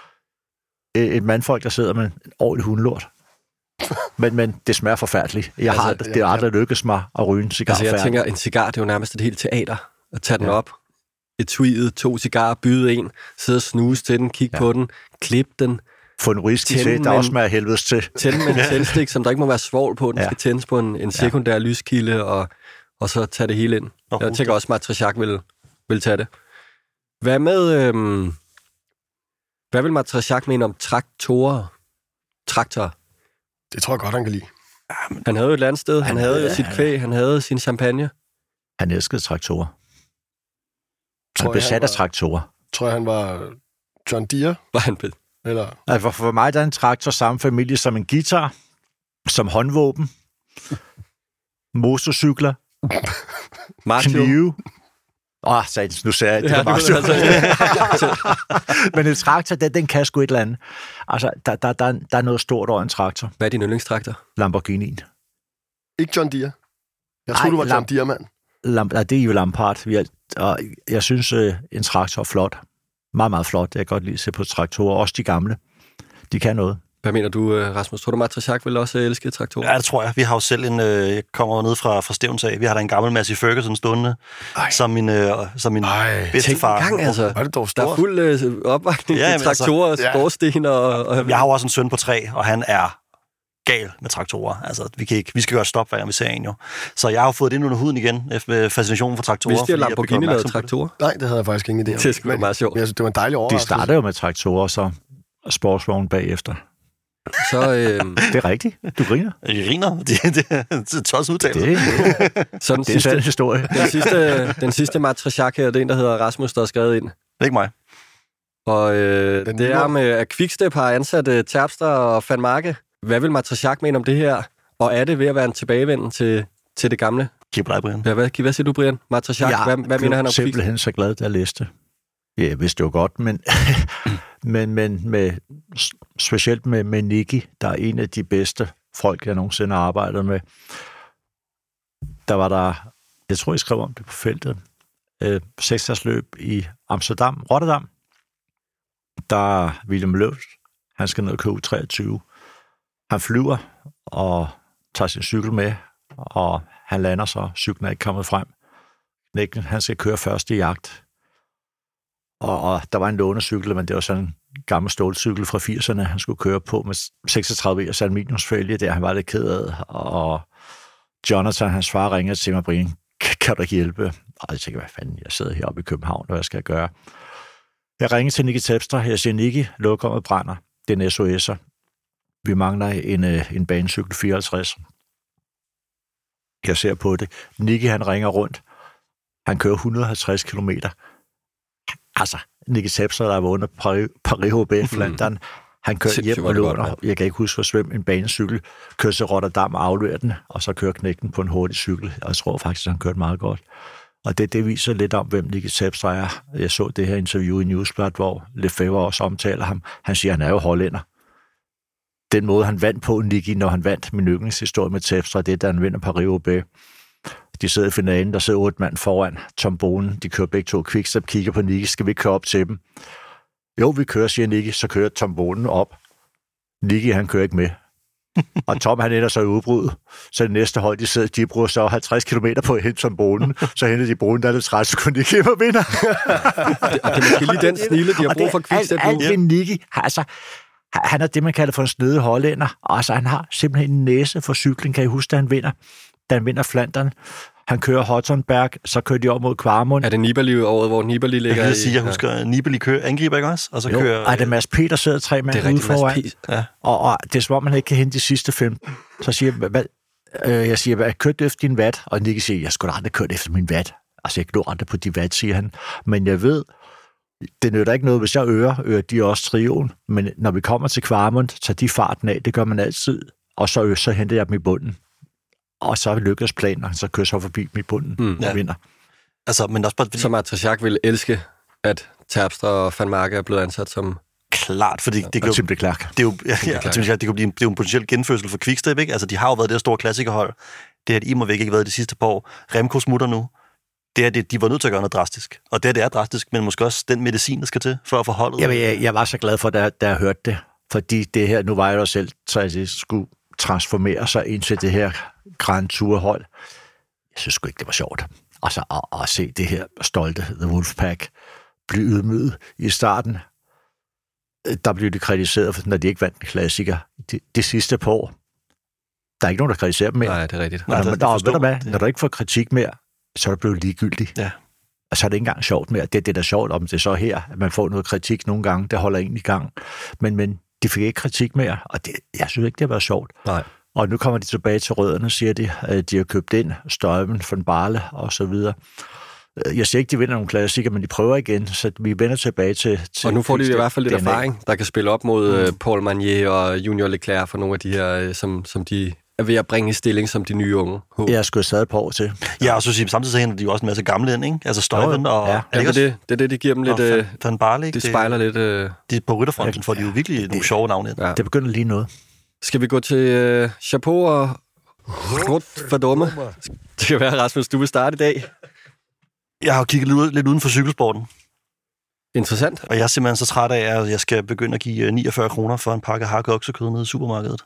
Speaker 1: Et mandfolk, der sidder med en ordentlig hundelort. Men, men det smager forfærdeligt. Jeg har,
Speaker 2: Altså,
Speaker 1: altså, det har aldrig lykkedes mig at ryge en cigar
Speaker 2: Altså, jeg
Speaker 1: færdig.
Speaker 2: tænker, en cigar, det er jo nærmest et helt teater. At tage den
Speaker 1: Ja.
Speaker 2: op, etuiet, to cigarer, byde en, sidde og snuse til den, kigge
Speaker 1: Ja.
Speaker 2: på den, klippe den,
Speaker 1: Få en whisky
Speaker 2: tænde
Speaker 1: til, der
Speaker 2: med
Speaker 1: også
Speaker 2: en-
Speaker 1: smager helvedes til.
Speaker 2: tænde med en tændstik, som der ikke må være svovl på. Den
Speaker 1: Ja.
Speaker 2: skal tændes på en, en sekundær lyskilde, og, og så tage det hele ind.
Speaker 5: Og
Speaker 2: Jeg tænker også, at Matriciak vil, vil tage det. Hvad med... Øhm, hvad vil Matriciak mene om traktorer? Traktorer.
Speaker 4: Det tror jeg godt, han kan lide.
Speaker 2: Han havde jo et landsted, han,
Speaker 1: Han
Speaker 2: han havde jo
Speaker 1: havde-
Speaker 2: sit kvæg, han havde sin champagne.
Speaker 1: Han elskede traktorer.
Speaker 4: Tror
Speaker 1: Han
Speaker 4: jeg,
Speaker 1: besat
Speaker 4: han
Speaker 1: af
Speaker 4: var-
Speaker 1: traktorer.
Speaker 4: Tror jeg, han var John Deere,
Speaker 2: Var han bed.
Speaker 4: eller...
Speaker 1: Altså for, for mig der er en traktor samme familie som en guitar, som håndvåben, motorcykler,
Speaker 2: Martio.
Speaker 1: knive. Åh, oh, satans, nu sagde jeg, det
Speaker 2: Ja,
Speaker 1: ja, var
Speaker 2: det
Speaker 1: bare
Speaker 2: var
Speaker 1: så. Men en traktor, den, den kan sgu et eller andet. Altså, der, der, der, der er noget stort over en traktor.
Speaker 2: Hvad er din yndlingstraktor?
Speaker 1: Lamborghini'en.
Speaker 4: Ikke John Deere. Jeg troede,
Speaker 1: Ej,
Speaker 4: du var John
Speaker 1: Lam-
Speaker 4: Deere-mand.
Speaker 1: Lam, nej, det er jo Lampard. Vi er, og jeg synes, øh, en traktor er flot. Meget, meget flot. Jeg kan godt lide at se på traktorer. Også de gamle. De kan noget.
Speaker 2: Hvad mener du, Rasmus? Tror du, Matrixak vil også elske traktorer?
Speaker 5: Ja, det tror jeg. Vi har jo selv en... Øh, jeg kommer ned fra, fra Stevns af. Vi har da en gammel Massey Ferguson stående, Ej. som min, øh, som min bedstefar.
Speaker 2: Tænk en gang, altså.
Speaker 4: Er det dog
Speaker 2: der er fuld øh, opvagning ja, til traktorer, altså, skorsten og, og...
Speaker 5: Jeg har jo også en søn på tre, og han er gal med traktorer. Altså, vi, kan ikke, vi skal gøre stop, hver gang vi ser en jo. Så jeg har jo fået det ind under huden igen, med fascinationen for traktorer.
Speaker 2: Vidste de, at Lamborghini lavede traktorer?
Speaker 4: Nej, det havde jeg faktisk ingen idé om.
Speaker 2: Det skulle være meget sjovt.
Speaker 4: Men, det var en dejlig overraskelse.
Speaker 1: De startede jo med traktorer, så sportsvogn bagefter.
Speaker 2: Så, øhm...
Speaker 1: Det er rigtigt. Du griner.
Speaker 5: Jeg griner. Det, det, det er tosset udtalt.
Speaker 1: Det,
Speaker 2: så den
Speaker 1: det er sidste, en historie.
Speaker 2: Den sidste, den sidste Matrixak her, det er en, der hedder Rasmus, der er skrevet ind.
Speaker 5: Det er ikke mig.
Speaker 2: Og øh, det er med, at Quickstep har ansat uh, Terpstra og Van Marke. Hvad vil Matrixak mene om det her? Og er det ved at være en tilbagevenden til, til det gamle?
Speaker 5: Kig på dig, Brian.
Speaker 2: Ja, hvad, hvad siger du, Brian? Matrixak,
Speaker 1: ja,
Speaker 2: hvad, hvad mener han om Quickstep?
Speaker 1: Jeg er simpelthen så glad, da jeg læste. Ja, jeg vidste jo godt, men, men, men med, specielt med, med Nicky, der er en af de bedste folk, jeg nogensinde har arbejdet med. Der var der, jeg tror, jeg skrev om det på feltet, øh, seksdagsløb i Amsterdam, Rotterdam. Der er William Løvs, han skal ned og købe treogtyve. Han flyver og tager sin cykel med, og han lander så. Cyklen er ikke kommet frem. Knækken, han skal køre først i jagt. Og, og der var en lånecykel, men det var sådan en gammel stålcykel fra firserne, han skulle køre på med seksogtredive års aluminiumsfælge, der han var lidt ked af. Og Jonathan, hans far, ringer til mig, Brian, kan du ikke hjælpe? Og jeg tænker, hvad fanden, jeg sidder heroppe i København, og hvad skal jeg gøre? Jeg ringer til Nicky Terpstra, jeg siger, Nicky, lokummet brænder. Det er en S O S'er. Vi mangler en, en banecykel fireoghalvtreds. Jeg ser på det. Nicky, han ringer rundt. Han kører et hundrede og halvtreds kilometer. Altså, Nicky Terpstra, der var under Paris-Roubaix, Flandern. Han kører hjem og låner, jeg kan ikke huske at svømme, en banecykel, kører til Rotterdam og afleverer den, og så kører knækken på en hurtig cykel. Og jeg tror faktisk, han kørte meget godt. Og det, det viser lidt om, hvem Nicky Terpstra er. Jeg så det her interview i Newsblad, hvor Lefebvre også omtaler ham. Han siger, han er jo hollænder. Den måde, han vandt på, Nicky, når han vandt min yndlingshistorie med Terpstra, det er, da han vinder Paris-Roubaix. De sidder i finalen, der sidder otte mand foran Tom Bonen. De kører begge to. Quickstep kigger på Nicky. Skal vi ikke køre op til dem? Jo, vi kører, siger Nicky. Så kører Tom Bonen op. Nicky, han kører ikke med. Og Tom, han ender så i udbrud. Så det næste hold, de sidder, de bruger så halvtreds kilometer på at hente Tom Bonen. Så henter de Bonen, der er det tredive sekunder, de kæmper vinder.
Speaker 2: Og det er måske lige den snille, de har brug for Quickstep nu.
Speaker 1: Alt ved Nicky, altså, han er det, man kalder for en snedig hollænder. Altså, han har simpelthen en næse for cykling. Kan I huske, da han vinder? Da han vinder Flandern. Han kører Hottenberg, så kører de op mod Kvarmund.
Speaker 2: Er det Nibali-året, hvor Nibali ligger i?
Speaker 5: Jeg vil sige, jeg husker, at Nibali kører, angriber, ikke også? Og så
Speaker 1: jo,
Speaker 5: kører...
Speaker 1: og det er Mads P., der sidder tre mand ude foran. Ja. Og, og det er som om, man ikke kan hente de sidste femten. Så siger jeg, hvad, øh, jeg siger, hvad, kørt efter din vat? Og Nicky siger, jeg skulle aldrig kørt efter min vat. Altså, jeg kan aldrig på de vat, siger han. Men jeg ved, det nytter ikke noget, hvis jeg øger, øger de også trioen. Men når vi kommer til Kvarmund, tager de farten af, det gør man altid. Og så, øger, så henter jeg dem i bunden. Og så lykkes planen, og så kører så forbi dem i bunden mm. og
Speaker 5: ja.
Speaker 1: vinder.
Speaker 5: Altså, men også bare...
Speaker 2: Så Matrixak ville elske, at Terpstra og Van Marke er blevet ansat som...
Speaker 5: Klart, fordi det,
Speaker 1: det,
Speaker 5: kan,
Speaker 1: Tim de Klerk.
Speaker 5: det, er jo, ja, ja, det, det kunne blive en, det er jo en potentiel genfødsel for Quickstep, ikke? Altså, de har jo været det store klassikerhold. Det har de imod væk ikke været de sidste par år. Remco smutter nu. Det er det, de var nødt til at gøre noget drastisk. Og det er, det er drastisk, men måske også den medicin, der skal til for at få holdet.
Speaker 1: Jamen, jeg, jeg var så glad for, da, da jeg hørte det. Fordi det her, nu var jeg jo selv, så jeg skulle transformere sig ind til det her Grand Tour-hold. Jeg synes sgu ikke, det var sjovt. Altså at, at se det her stolte The Wolfpack blive ydmyget i starten. Der blev de kritiseret, når de ikke vandt en klassiker. Det, det sidste par år, der er ikke nogen, der kritiserer dem mere.
Speaker 2: Nej, det er rigtigt.
Speaker 1: Og når, der, der, der, når du ikke får kritik mere, så er det blevet ligegyldigt.
Speaker 5: Ja.
Speaker 1: Og så er det ikke engang sjovt mere. Det er det, der er sjovt om det så her, at man får noget kritik nogle gange. Det holder en i gang. Men, men de fik ikke kritik mere, og det, jeg synes ikke, det har været sjovt.
Speaker 2: Nej.
Speaker 1: Og nu kommer de tilbage til rødderne, siger de, at de har købt ind Støjben, Van Barle og så videre. Jeg siger ikke, de vinder nogle klassikere, men de prøver igen, så vi vender tilbage til... til
Speaker 2: og nu får de i hvert fald lidt erfaring, der kan spille op mod mm. Paul Magnier og Junior Leclerc for nogle af de her, som, som de er ved at bringe i stilling som de nye unge. H.
Speaker 1: Jeg skulle have sad et par år til.
Speaker 5: Ja, og så sige, samtidig så henter de jo også en masse gamle ind, ikke? Altså Støjben og...
Speaker 2: Ja, ja det, det, det er det, de giver dem lidt...
Speaker 5: Van, Van Barle, ikke?
Speaker 2: Det spejler lidt... Uh...
Speaker 5: Det på rytterfronten får de jo virkelig nogle sjove navne ind.
Speaker 1: Ja. Det begynder lige noget.
Speaker 2: Skal vi gå til uh, Chapeau og Rut for dumme? Det kan være, Rasmus, du vil starte i dag.
Speaker 5: Jeg har kigget lidt, lidt uden for cykelsporten.
Speaker 2: Interessant.
Speaker 5: Og jeg er simpelthen så træt af, at jeg skal begynde at give niogfyrre kroner for en pakke hakket oksekød nede i supermarkedet.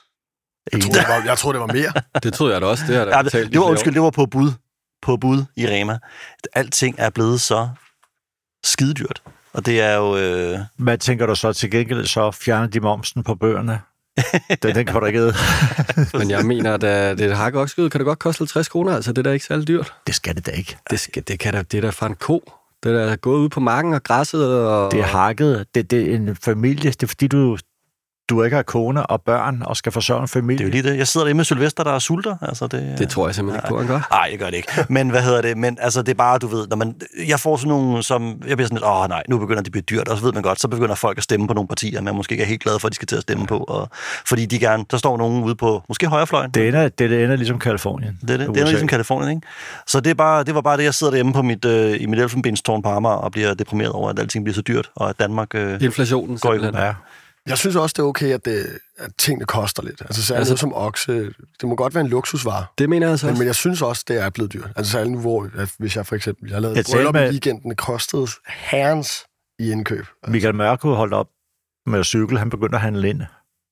Speaker 4: Jeg troede, det var, jeg troede, det var mere.
Speaker 2: Det troede jeg da også. Det, har
Speaker 5: ja, det, det var undskyld, det var på bud. På bud i Rema. Alting er blevet så skidedyrt. Og det er jo... Øh...
Speaker 1: Hvad tænker du så til gengæld? Så fjerner de momsen på bøgerne? den, den kan du ikke æde.
Speaker 2: Men jeg mener, at det hakket oksekød kan det godt koste halvtreds kroner. Altså, det er da ikke særlig dyrt.
Speaker 1: Det skal det da ikke.
Speaker 2: Det, skal, det, kan da, det er da fra en ko. Det er da gået ud på marken og græsset. Og...
Speaker 1: Det er hakket. Det, det er en familie. Det er fordi, du... Du ikke har kone og børn og skal forsørge en familie.
Speaker 5: Det er jo lige det. Jeg sidder derhjemme med Sylvester, der er sulter. Altså, det,
Speaker 2: det tror jeg simpelthen ikke på, han gør.
Speaker 5: Nej, det gør det ikke. Men hvad hedder det? Men altså, det er bare, du ved, når man... Jeg får sådan nogle, som... Jeg bliver sådan lidt, åh nej, nu begynder det at blive dyrt. Og så ved man godt, så begynder folk at stemme på nogle partier, man måske ikke er helt glad for, at de skal til at stemme på. Og, fordi de gerne... Der står nogen ude på, måske højrefløjen.
Speaker 1: Det ender, det, det ender ligesom Kalifornien.
Speaker 5: Det, det, det ender ligesom Kalifornien, ikke? Så det, er bare, det var bare det, jeg sidder derhjemme på mit, øh, i mit elfenbenstårn på Amager og bliver deprimeret over, at alting bliver så dyrt, og at Danmark... Øh,
Speaker 2: Inflationen simpelthen.
Speaker 1: Ja.
Speaker 4: Jeg synes også, det er okay, at, det, at tingene koster lidt. Altså særligt altså, noget som okse. Det må godt være en luksusvare.
Speaker 2: Det mener jeg altså
Speaker 4: men,
Speaker 2: også.
Speaker 4: men jeg synes også, det er blevet dyrt. Altså særligt nu, hvor at hvis jeg for eksempel... Jeg lavede
Speaker 1: et
Speaker 4: bryllup
Speaker 1: med...
Speaker 4: i weekenden, det kostede herrens i indkøb. Altså.
Speaker 1: Michael Mørko holdt op med at cykle. Han begyndte at handle ind.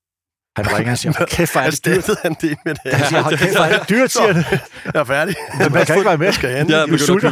Speaker 1: Han ringer og siger, kæft, hvor er det dyrt.
Speaker 4: Han det med det.
Speaker 1: Han siger, kæft, hvor er det dyrt, siger det.
Speaker 4: Jeg er færdig.
Speaker 1: Men man kan ikke være med. Skal
Speaker 2: ja,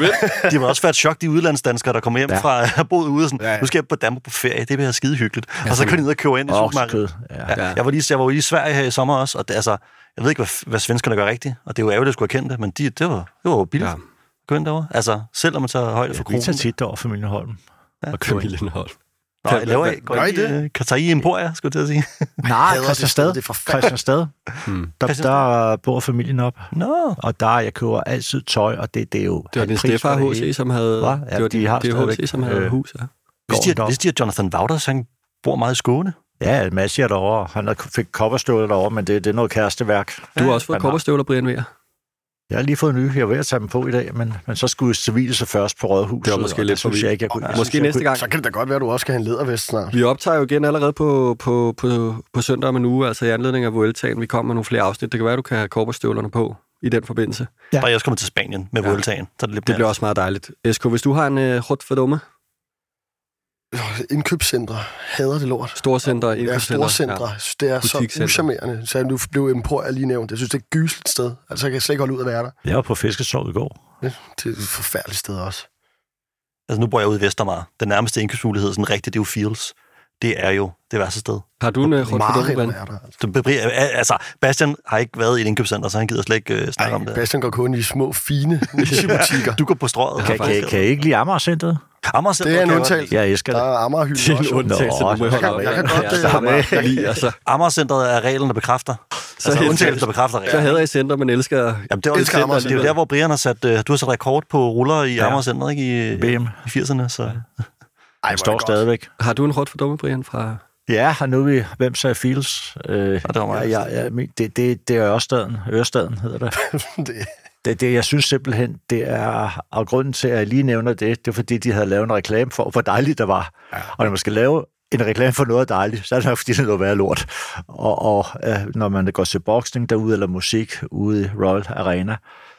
Speaker 5: de må også være et chok, de udlandsdanskere, der kommer hjem ja. fra at have boet ude. Sådan, ja, ja. Nu skal jeg på Danmark på ferie, det bliver skide hyggeligt. Ja, og så kan de ned og købe ind i supermarkedet. Ja. Ja. Jeg var lige jeg var lige i Sverige her i sommer også, og det, altså, jeg ved ikke, hvad, hvad svenskerne gør rigtigt, og det er jo ærgerligt, at skulle have kendt det, men de, det, var, det var billigt. Ja. Gå ind derovre. Altså, selv om man tager højde for kronen.
Speaker 1: Vi tager tit over familien Holm.
Speaker 2: Ja. Og familien Holm.
Speaker 5: Nå, jeg laver ikke. Gør I det? Kan tage I Emporia, skulle jeg til at sige?
Speaker 1: Nej, Christianstad. Christianstad.
Speaker 2: Hmm.
Speaker 1: Der, der bor familien op.
Speaker 5: Nå.
Speaker 1: Og der, jeg køber altid tøj, og det, det er jo...
Speaker 2: Det var din stefar H C, som havde...
Speaker 1: Ja,
Speaker 2: det var
Speaker 1: de har
Speaker 2: det H C, som havde øh, hus, ja.
Speaker 5: Hvis de, hvis de har Jonathan Wouters, han bor meget i Skåne.
Speaker 1: Ja, Mads er derovre. Han fik kopperstøvler derovre, men det, det er noget kæresteværk.
Speaker 2: Du har også fået kopperstøvler, Brian Weir.
Speaker 1: Jeg har lige fået nye. Jeg er ved at tage dem på i dag, men, men så skulle civile så først på Rådhuset.
Speaker 2: Det var måske lidt for vildt.
Speaker 1: Jeg ikke, jeg kunne,
Speaker 2: ja, måske næste gang.
Speaker 4: Så kan det da godt være, at du også skal have en lædervest snart.
Speaker 2: Vi optager jo igen allerede på, på, på, på søndag om en uge, altså i anledning af Vueltaen. Vi kommer med nogle flere afsnit. Det kan være, at du kan have kopperstøvlerne på i den forbindelse.
Speaker 5: Ja. Og jeg også kommer til Spanien med ja. Vueltaen. Så det,
Speaker 2: det bliver også meget dejligt. Esko, hvis du har en uh, rot for dumme?
Speaker 4: Indkøbscentre. Hader det lort.
Speaker 2: Storcentre,
Speaker 4: indkøbscentre. Ja, storcentre. Ja. Det er så uschammerende. Så nu blev Emporia lige nævnt. Jeg synes, det er et gysligt sted. Altså, jeg kan slet ikke holde ud at være der.
Speaker 1: Jeg var på Fiskesov i går.
Speaker 4: Ja, det er et forfærdeligt sted også.
Speaker 5: Altså, nu bor jeg ude i Vestermar. Den nærmeste indkøbsmulighed, sådan rigtigt, det er jo Fields. Det er jo det værste sted.
Speaker 2: Har du en rot for dumme?
Speaker 5: Altså, Bastian har ikke været i et indkøbscenter, så han gider slet ikke uh, snakke Ej, om det.
Speaker 4: Bastian går kun i små, fine nichebutikker.
Speaker 5: Du går på strøget.
Speaker 1: Kan, kan, kan I ikke lide Amager-centret?
Speaker 5: Amager-centret?
Speaker 4: Det er en undtagelse.
Speaker 1: Jeg elsker det.
Speaker 4: Der er Amager-hylden også.
Speaker 2: Det er en undtagelse.
Speaker 4: Nå, jeg, kan, jeg kan godt det.
Speaker 2: Lige, altså.
Speaker 5: Amager-centret er reglen, der bekræfter. Så altså, undtagelsen, der bekræfter reglen.
Speaker 2: Så hader jeg center, men elsker...
Speaker 5: Jamen, det er, elsker center, det er jo der, hvor Brian har sat... Uh, du har sat rekord på ruller i ja. Amager-centret, ikke? I,
Speaker 1: B M.
Speaker 5: I firserne, så...
Speaker 1: Ja. Ej, jeg står stadigvæk.
Speaker 2: Har du en rot for dumme, Brian, fra...
Speaker 1: Ja, og nu er vi, hvem sagde Fields? Øh,
Speaker 5: det var mig.
Speaker 1: Ja, ja, det, det, det er Ørestaden. Ørestaden hedder det. det. Det, det, jeg synes simpelthen, det er, og grunden til, at jeg lige nævner det, det er fordi, de havde lavet en reklame for, hvor dejligt det var. Ja. Og når man skal lave en reklame for noget dejligt, så er det nok, fordi det er noget værd lort. Og, og øh, når man går til boksning derude, eller musik ude i Royal Arena,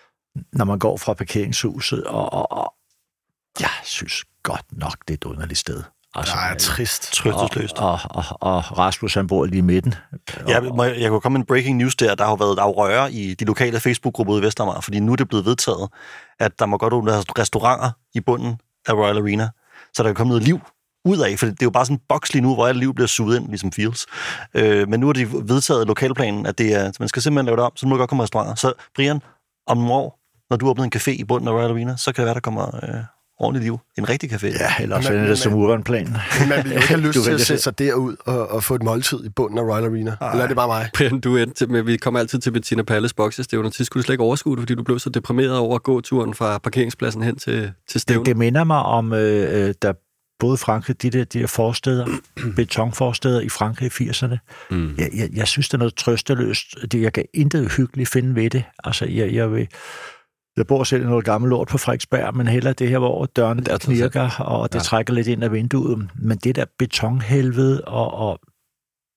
Speaker 1: når man går fra parkeringshuset, og, og, og jeg synes godt nok, det er et underligt sted.
Speaker 4: Altså, det er trist.
Speaker 5: Trøstesløst.
Speaker 1: Og, og, og, og Rasmus, han bor lige i midten.
Speaker 5: Ja, jeg, jeg kunne komme med en breaking news der. Der har været der røre i de lokale Facebook-grupper ude i Vestermar, fordi nu er det blevet vedtaget, at der må godt åbne restauranter i bunden af Royal Arena, så der kan komme noget liv ud af, for det er jo bare sådan en boks lige nu, hvor alt liv bliver suget ind, ligesom Fields. Øh, men nu er det vedtaget i lokalplanen, at det er, man skal simpelthen lave det om, så nu må der godt komme restauranter. Så Brian, om nogle år, når du åbner en café i bunden af Royal Arena, så kan det være, der kommer... Øh, ordentligt liv. En rigtig café.
Speaker 1: Ja, eller også er det som urbanplan.
Speaker 4: Man vil jo ikke have lyst til at sætte sig derud og, og få et måltid i bunden af Royal Arena. Ej. Eller er det bare mig?
Speaker 2: Brian, du endte med, vi kommer altid til Bettina Palles boksestævner. Til skulle du slet ikke overskue det, fordi du blev så deprimeret over at gå turen fra parkeringspladsen hen til, til stævnen.
Speaker 1: Det, det minder mig om, øh, der både Frankrig, de der, de der forsteder, betonforsteder i Frankrig i firserne. Mm. Jeg, jeg, jeg synes, det er noget trøsteløst. Det, jeg kan intet hyggeligt finde ved det. Altså, jeg, jeg vil... Jeg bor selv i noget gammelt lort på Frederiksberg, men heller det her, hvor dørene der knirker, og det ja. trækker lidt ind af vinduet. Men det der betonhelvede, og, og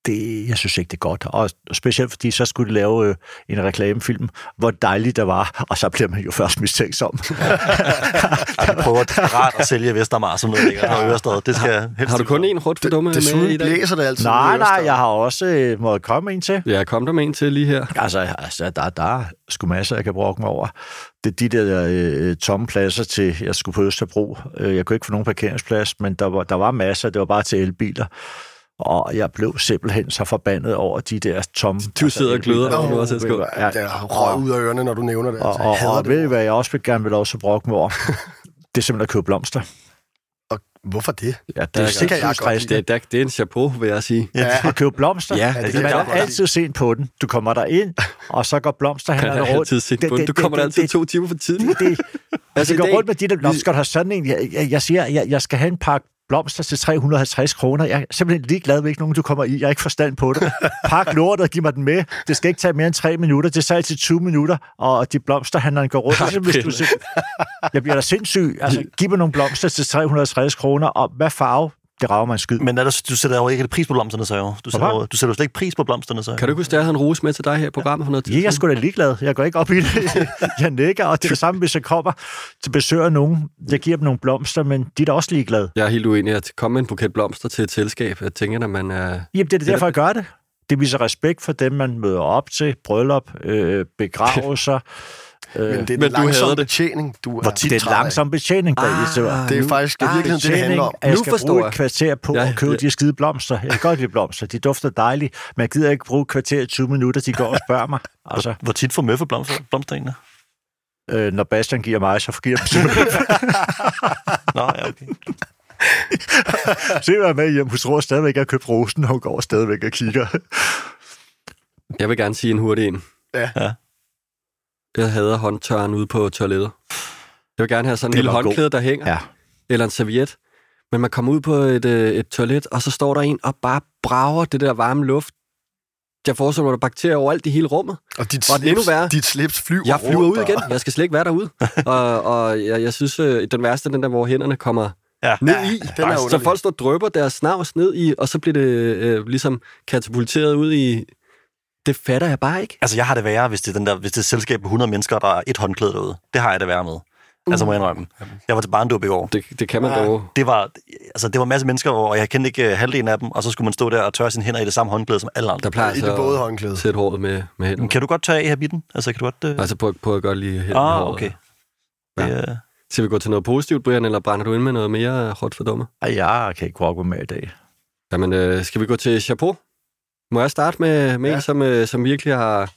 Speaker 1: det, jeg synes ikke, det er godt. Og specielt fordi, så skulle de lave øh, en reklamefilm, hvor dejligt det var, og så bliver man jo først mistænksom.
Speaker 5: Ej, de prøver desperat at sælge Vestermar som noget længere og Ørestad. Det skal helst.
Speaker 2: Har du kun én rut for dumme med i dag?
Speaker 4: Blæser det altid.
Speaker 1: Nej, nej, jeg har også øh, måttet komme en til.
Speaker 2: Ja, kom der med en til lige her.
Speaker 1: Altså, altså der, der er sgu masser, jeg kan brokke mig over. Det er de der øh, tomme pladser til, jeg skulle på Østerbro. Jeg kunne ikke få nogen parkeringsplads, men der var, der var masser, det var bare til elbiler. Og jeg blev simpelthen så forbandet over de der tomme...
Speaker 2: Du sidder og gløder over noget, så
Speaker 4: skål. Ja, det er røg ud af ørerne, når du nævner det.
Speaker 1: Og,
Speaker 4: altså,
Speaker 1: og, og ved I, hvad jeg også vil gerne vil også brokke mig over? Det er simpelthen at købe blomster.
Speaker 4: Og hvorfor det?
Speaker 1: Ja, det,
Speaker 4: det
Speaker 1: er
Speaker 4: sikkert jeg godt
Speaker 2: det, det, det er en chapeau, vil jeg sige.
Speaker 1: Ja. At købe blomster?
Speaker 2: Ja,
Speaker 1: det, det man er altid sent på den. Du kommer der ind, og så går blomsterhandlerne rundt.
Speaker 2: Altid sent på den. Du kommer der altid to timer for tiden.
Speaker 1: Det, det, altså, det går rundt med de der blomster. Skal du have sådan en? Jeg, jeg, jeg siger, jeg, jeg skal have en pakke blomster til tre hundrede og halvtreds kroner. Jeg er simpelthen ligeglad med ikke nogen, du kommer i. Jeg har ikke forstand på det. Pak lortet og giv mig den med. Det skal ikke tage mere end tre minutter. Det tager til tyve minutter, og de blomsterhandlerne går rundt. Altså, hvis du siger, jeg bliver da sindssyg. Altså, giv mig nogle blomster til tre hundrede og halvtreds kroner, og hvad farve? Det rager man skyd.
Speaker 5: Men er der, du sætter jo ikke pris på blomsterne, så jo. Du sætter, jo, du sætter jo slet ikke pris på blomsterne, så.
Speaker 2: Kan du ikke huske, at jeg havde en rose med til dig her i programmet for noget tid?
Speaker 1: Ja, jeg er sgu da ligeglad. Jeg går ikke op i det. Jeg nikker, og det er det samme, hvis jeg kommer til besøg af nogen. Jeg giver dem nogle blomster, men de er da også ligeglade.
Speaker 2: Jeg er helt uenig at komme med en buket blomster til et selskab. Jeg tænker, at man er...
Speaker 1: Jamen, det er derfor, jeg gør det. Det viser respekt for dem, man møder op til. Bryllup, øh, begravelser.
Speaker 4: Men det er en langsom betjening, du er
Speaker 1: tit Det er en langsom betjening, der
Speaker 4: ah, det er faktisk i virkeligheden det, det handler om.
Speaker 1: Jeg skal bruge et kvarter på ja, at købe ja. de skide blomster. Jeg kan godt lide blomster, de dufter dejligt, men jeg gider ikke bruge et kvarter i tyve minutter, de går og spørger mig. Altså,
Speaker 5: hvor, hvor tit får Møffe blomster, blomsterene?
Speaker 1: Øh, når Bastian giver mig, så giver jeg dem til
Speaker 5: Nå, ja, okay.
Speaker 1: Se, hvad med hjem. Hun tror stadigvæk, at jeg har købt rosen, og hun går stadigvæk og kigger.
Speaker 2: Jeg vil gerne sige en hurtig en.
Speaker 4: Ja.
Speaker 5: ja.
Speaker 2: Jeg hader håndtørren ude på toilettet. Jeg vil gerne have sådan en lille håndklæde, der hænger.
Speaker 1: Ja.
Speaker 2: Eller en serviet. Men man kommer ud på et, et toilet, og så står der en og bare brager det der varme luft. Jeg forestiller mig, at der er bakterier overalt i hele rummet.
Speaker 4: Og dit, og slips, dit slips flyver
Speaker 2: Jeg flyver ud igen. Jeg skal slet ikke være derude. og og jeg, jeg synes, at den værste er den der, hvor hænderne kommer ja. ned i. Ja, så folk står og drøber deres snavs ned i, og så bliver det øh, ligesom katapulteret ud i... Det fatter jeg bare ikke.
Speaker 5: Altså, jeg har det værre, hvis det er, den der, hvis det er et selskab med hundrede mennesker, der er et håndklæde derude. Det har jeg det værre med. Uh. Altså, må jeg indrømme. Jeg var til barndåb i går.
Speaker 2: Det, det kan man ja. dog.
Speaker 5: Det var, altså, det var en masse mennesker, og jeg kendte ikke uh, halvdelen af dem, og så skulle man stå der og tørre sine hænder i det samme håndklæde som alle andre.
Speaker 2: Der plejer
Speaker 4: altså I det både håndklæde.
Speaker 2: Sæt håret med, med hænderne.
Speaker 5: Kan du godt tage af habitten? Altså, kan du godt... Uh...
Speaker 2: Altså, på, på at godt lige hænderne
Speaker 5: ah,
Speaker 2: håret.
Speaker 5: okay.
Speaker 2: Ja. Det, uh... Skal vi gå til noget positivt, Brian, eller brænder du ind med noget mere hårdt for dumme?
Speaker 1: Ej, jeg kan ikke brokke med i dag.
Speaker 2: Jamen, uh, skal vi gå til chapeau? Må jeg starte med, med ja. en, som, øh, som virkelig har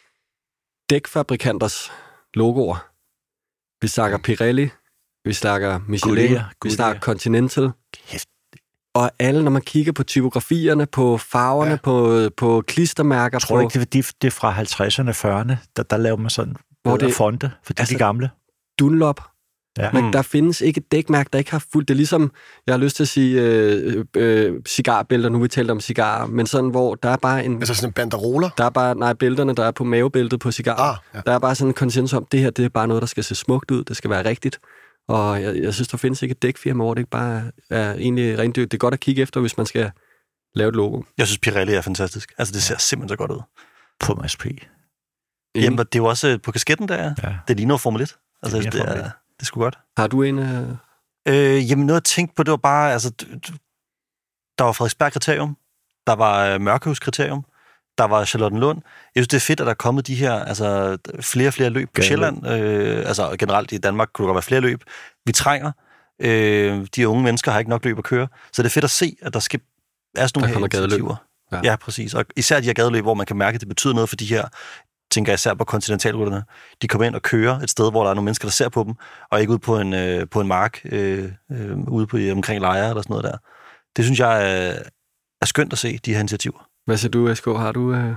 Speaker 2: dækfabrikanters logoer? Vi snakker Pirelli, vi snakker Michelin, Goodyear, vi snakker Continental. Kæft. Og alle, når man kigger på typografierne, på farverne, ja. på, på klistermærker...
Speaker 1: Jeg tror
Speaker 2: på,
Speaker 1: ikke, det er, det er fra halvtredserne, fyrrerne, der, der laver man sådan hvor det, fonte, for altså, de gamle.
Speaker 2: Dunlop.
Speaker 1: Ja.
Speaker 2: Men der findes ikke et dækmærke, der ikke har fuldt. Det er ligesom, jeg har lyst til at sige, øh, øh, cigarbælter, nu vi talte om cigarer, men sådan, hvor der er bare en...
Speaker 4: Altså sådan en banderoler?
Speaker 2: Der er bare, nej, bælterne, der er på mavebæltet på cigarer. Ah, ja. Der er bare sådan en konsensus om, det her, det er bare noget, der skal se smukt ud, det skal være rigtigt. Og jeg, jeg synes, der findes ikke et dækfirma, hvor det ikke bare er egentlig rent dyrt. Det er godt at kigge efter, hvis man skal lave et logo.
Speaker 5: Jeg synes, Pirelli er fantastisk. Altså, det ser simpelthen så godt ud.
Speaker 1: På M S P.
Speaker 5: Jamen, det er jo også på kasketten, der er. Ja. Det ligner Formel et. Altså, det, det, er, det er sgu godt.
Speaker 2: Har du en... Øh...
Speaker 5: Øh, jamen, noget jeg tænkte på, det var bare, altså, der var Frederiksberg-kriterium, der var Mørkehus-kriterium, der var Charlottenlund. Jeg synes, det er fedt, at der er kommet de her, altså, flere og flere løb på Sjælland. Øh, altså, generelt i Danmark kunne der godt være flere løb. Vi trænger. Øh, de unge mennesker har ikke nok løb at køre. Så det er fedt at se, at der skal er sådan nogle her initiativer. Ja. ja, præcis. Og især de her gadeløb, hvor man kan mærke, at det betyder noget for de her, tænker jeg især på kontinentalruterne. De kommer ind og kører et sted, hvor der er nogle mennesker, der ser på dem, og ikke ud på en, øh, på en mark, øh, øh, ude på, omkring lejre eller sådan noget der. Det synes jeg er, er skønt at se, de her initiativer.
Speaker 2: Hvad siger du, Esko? Har du øh,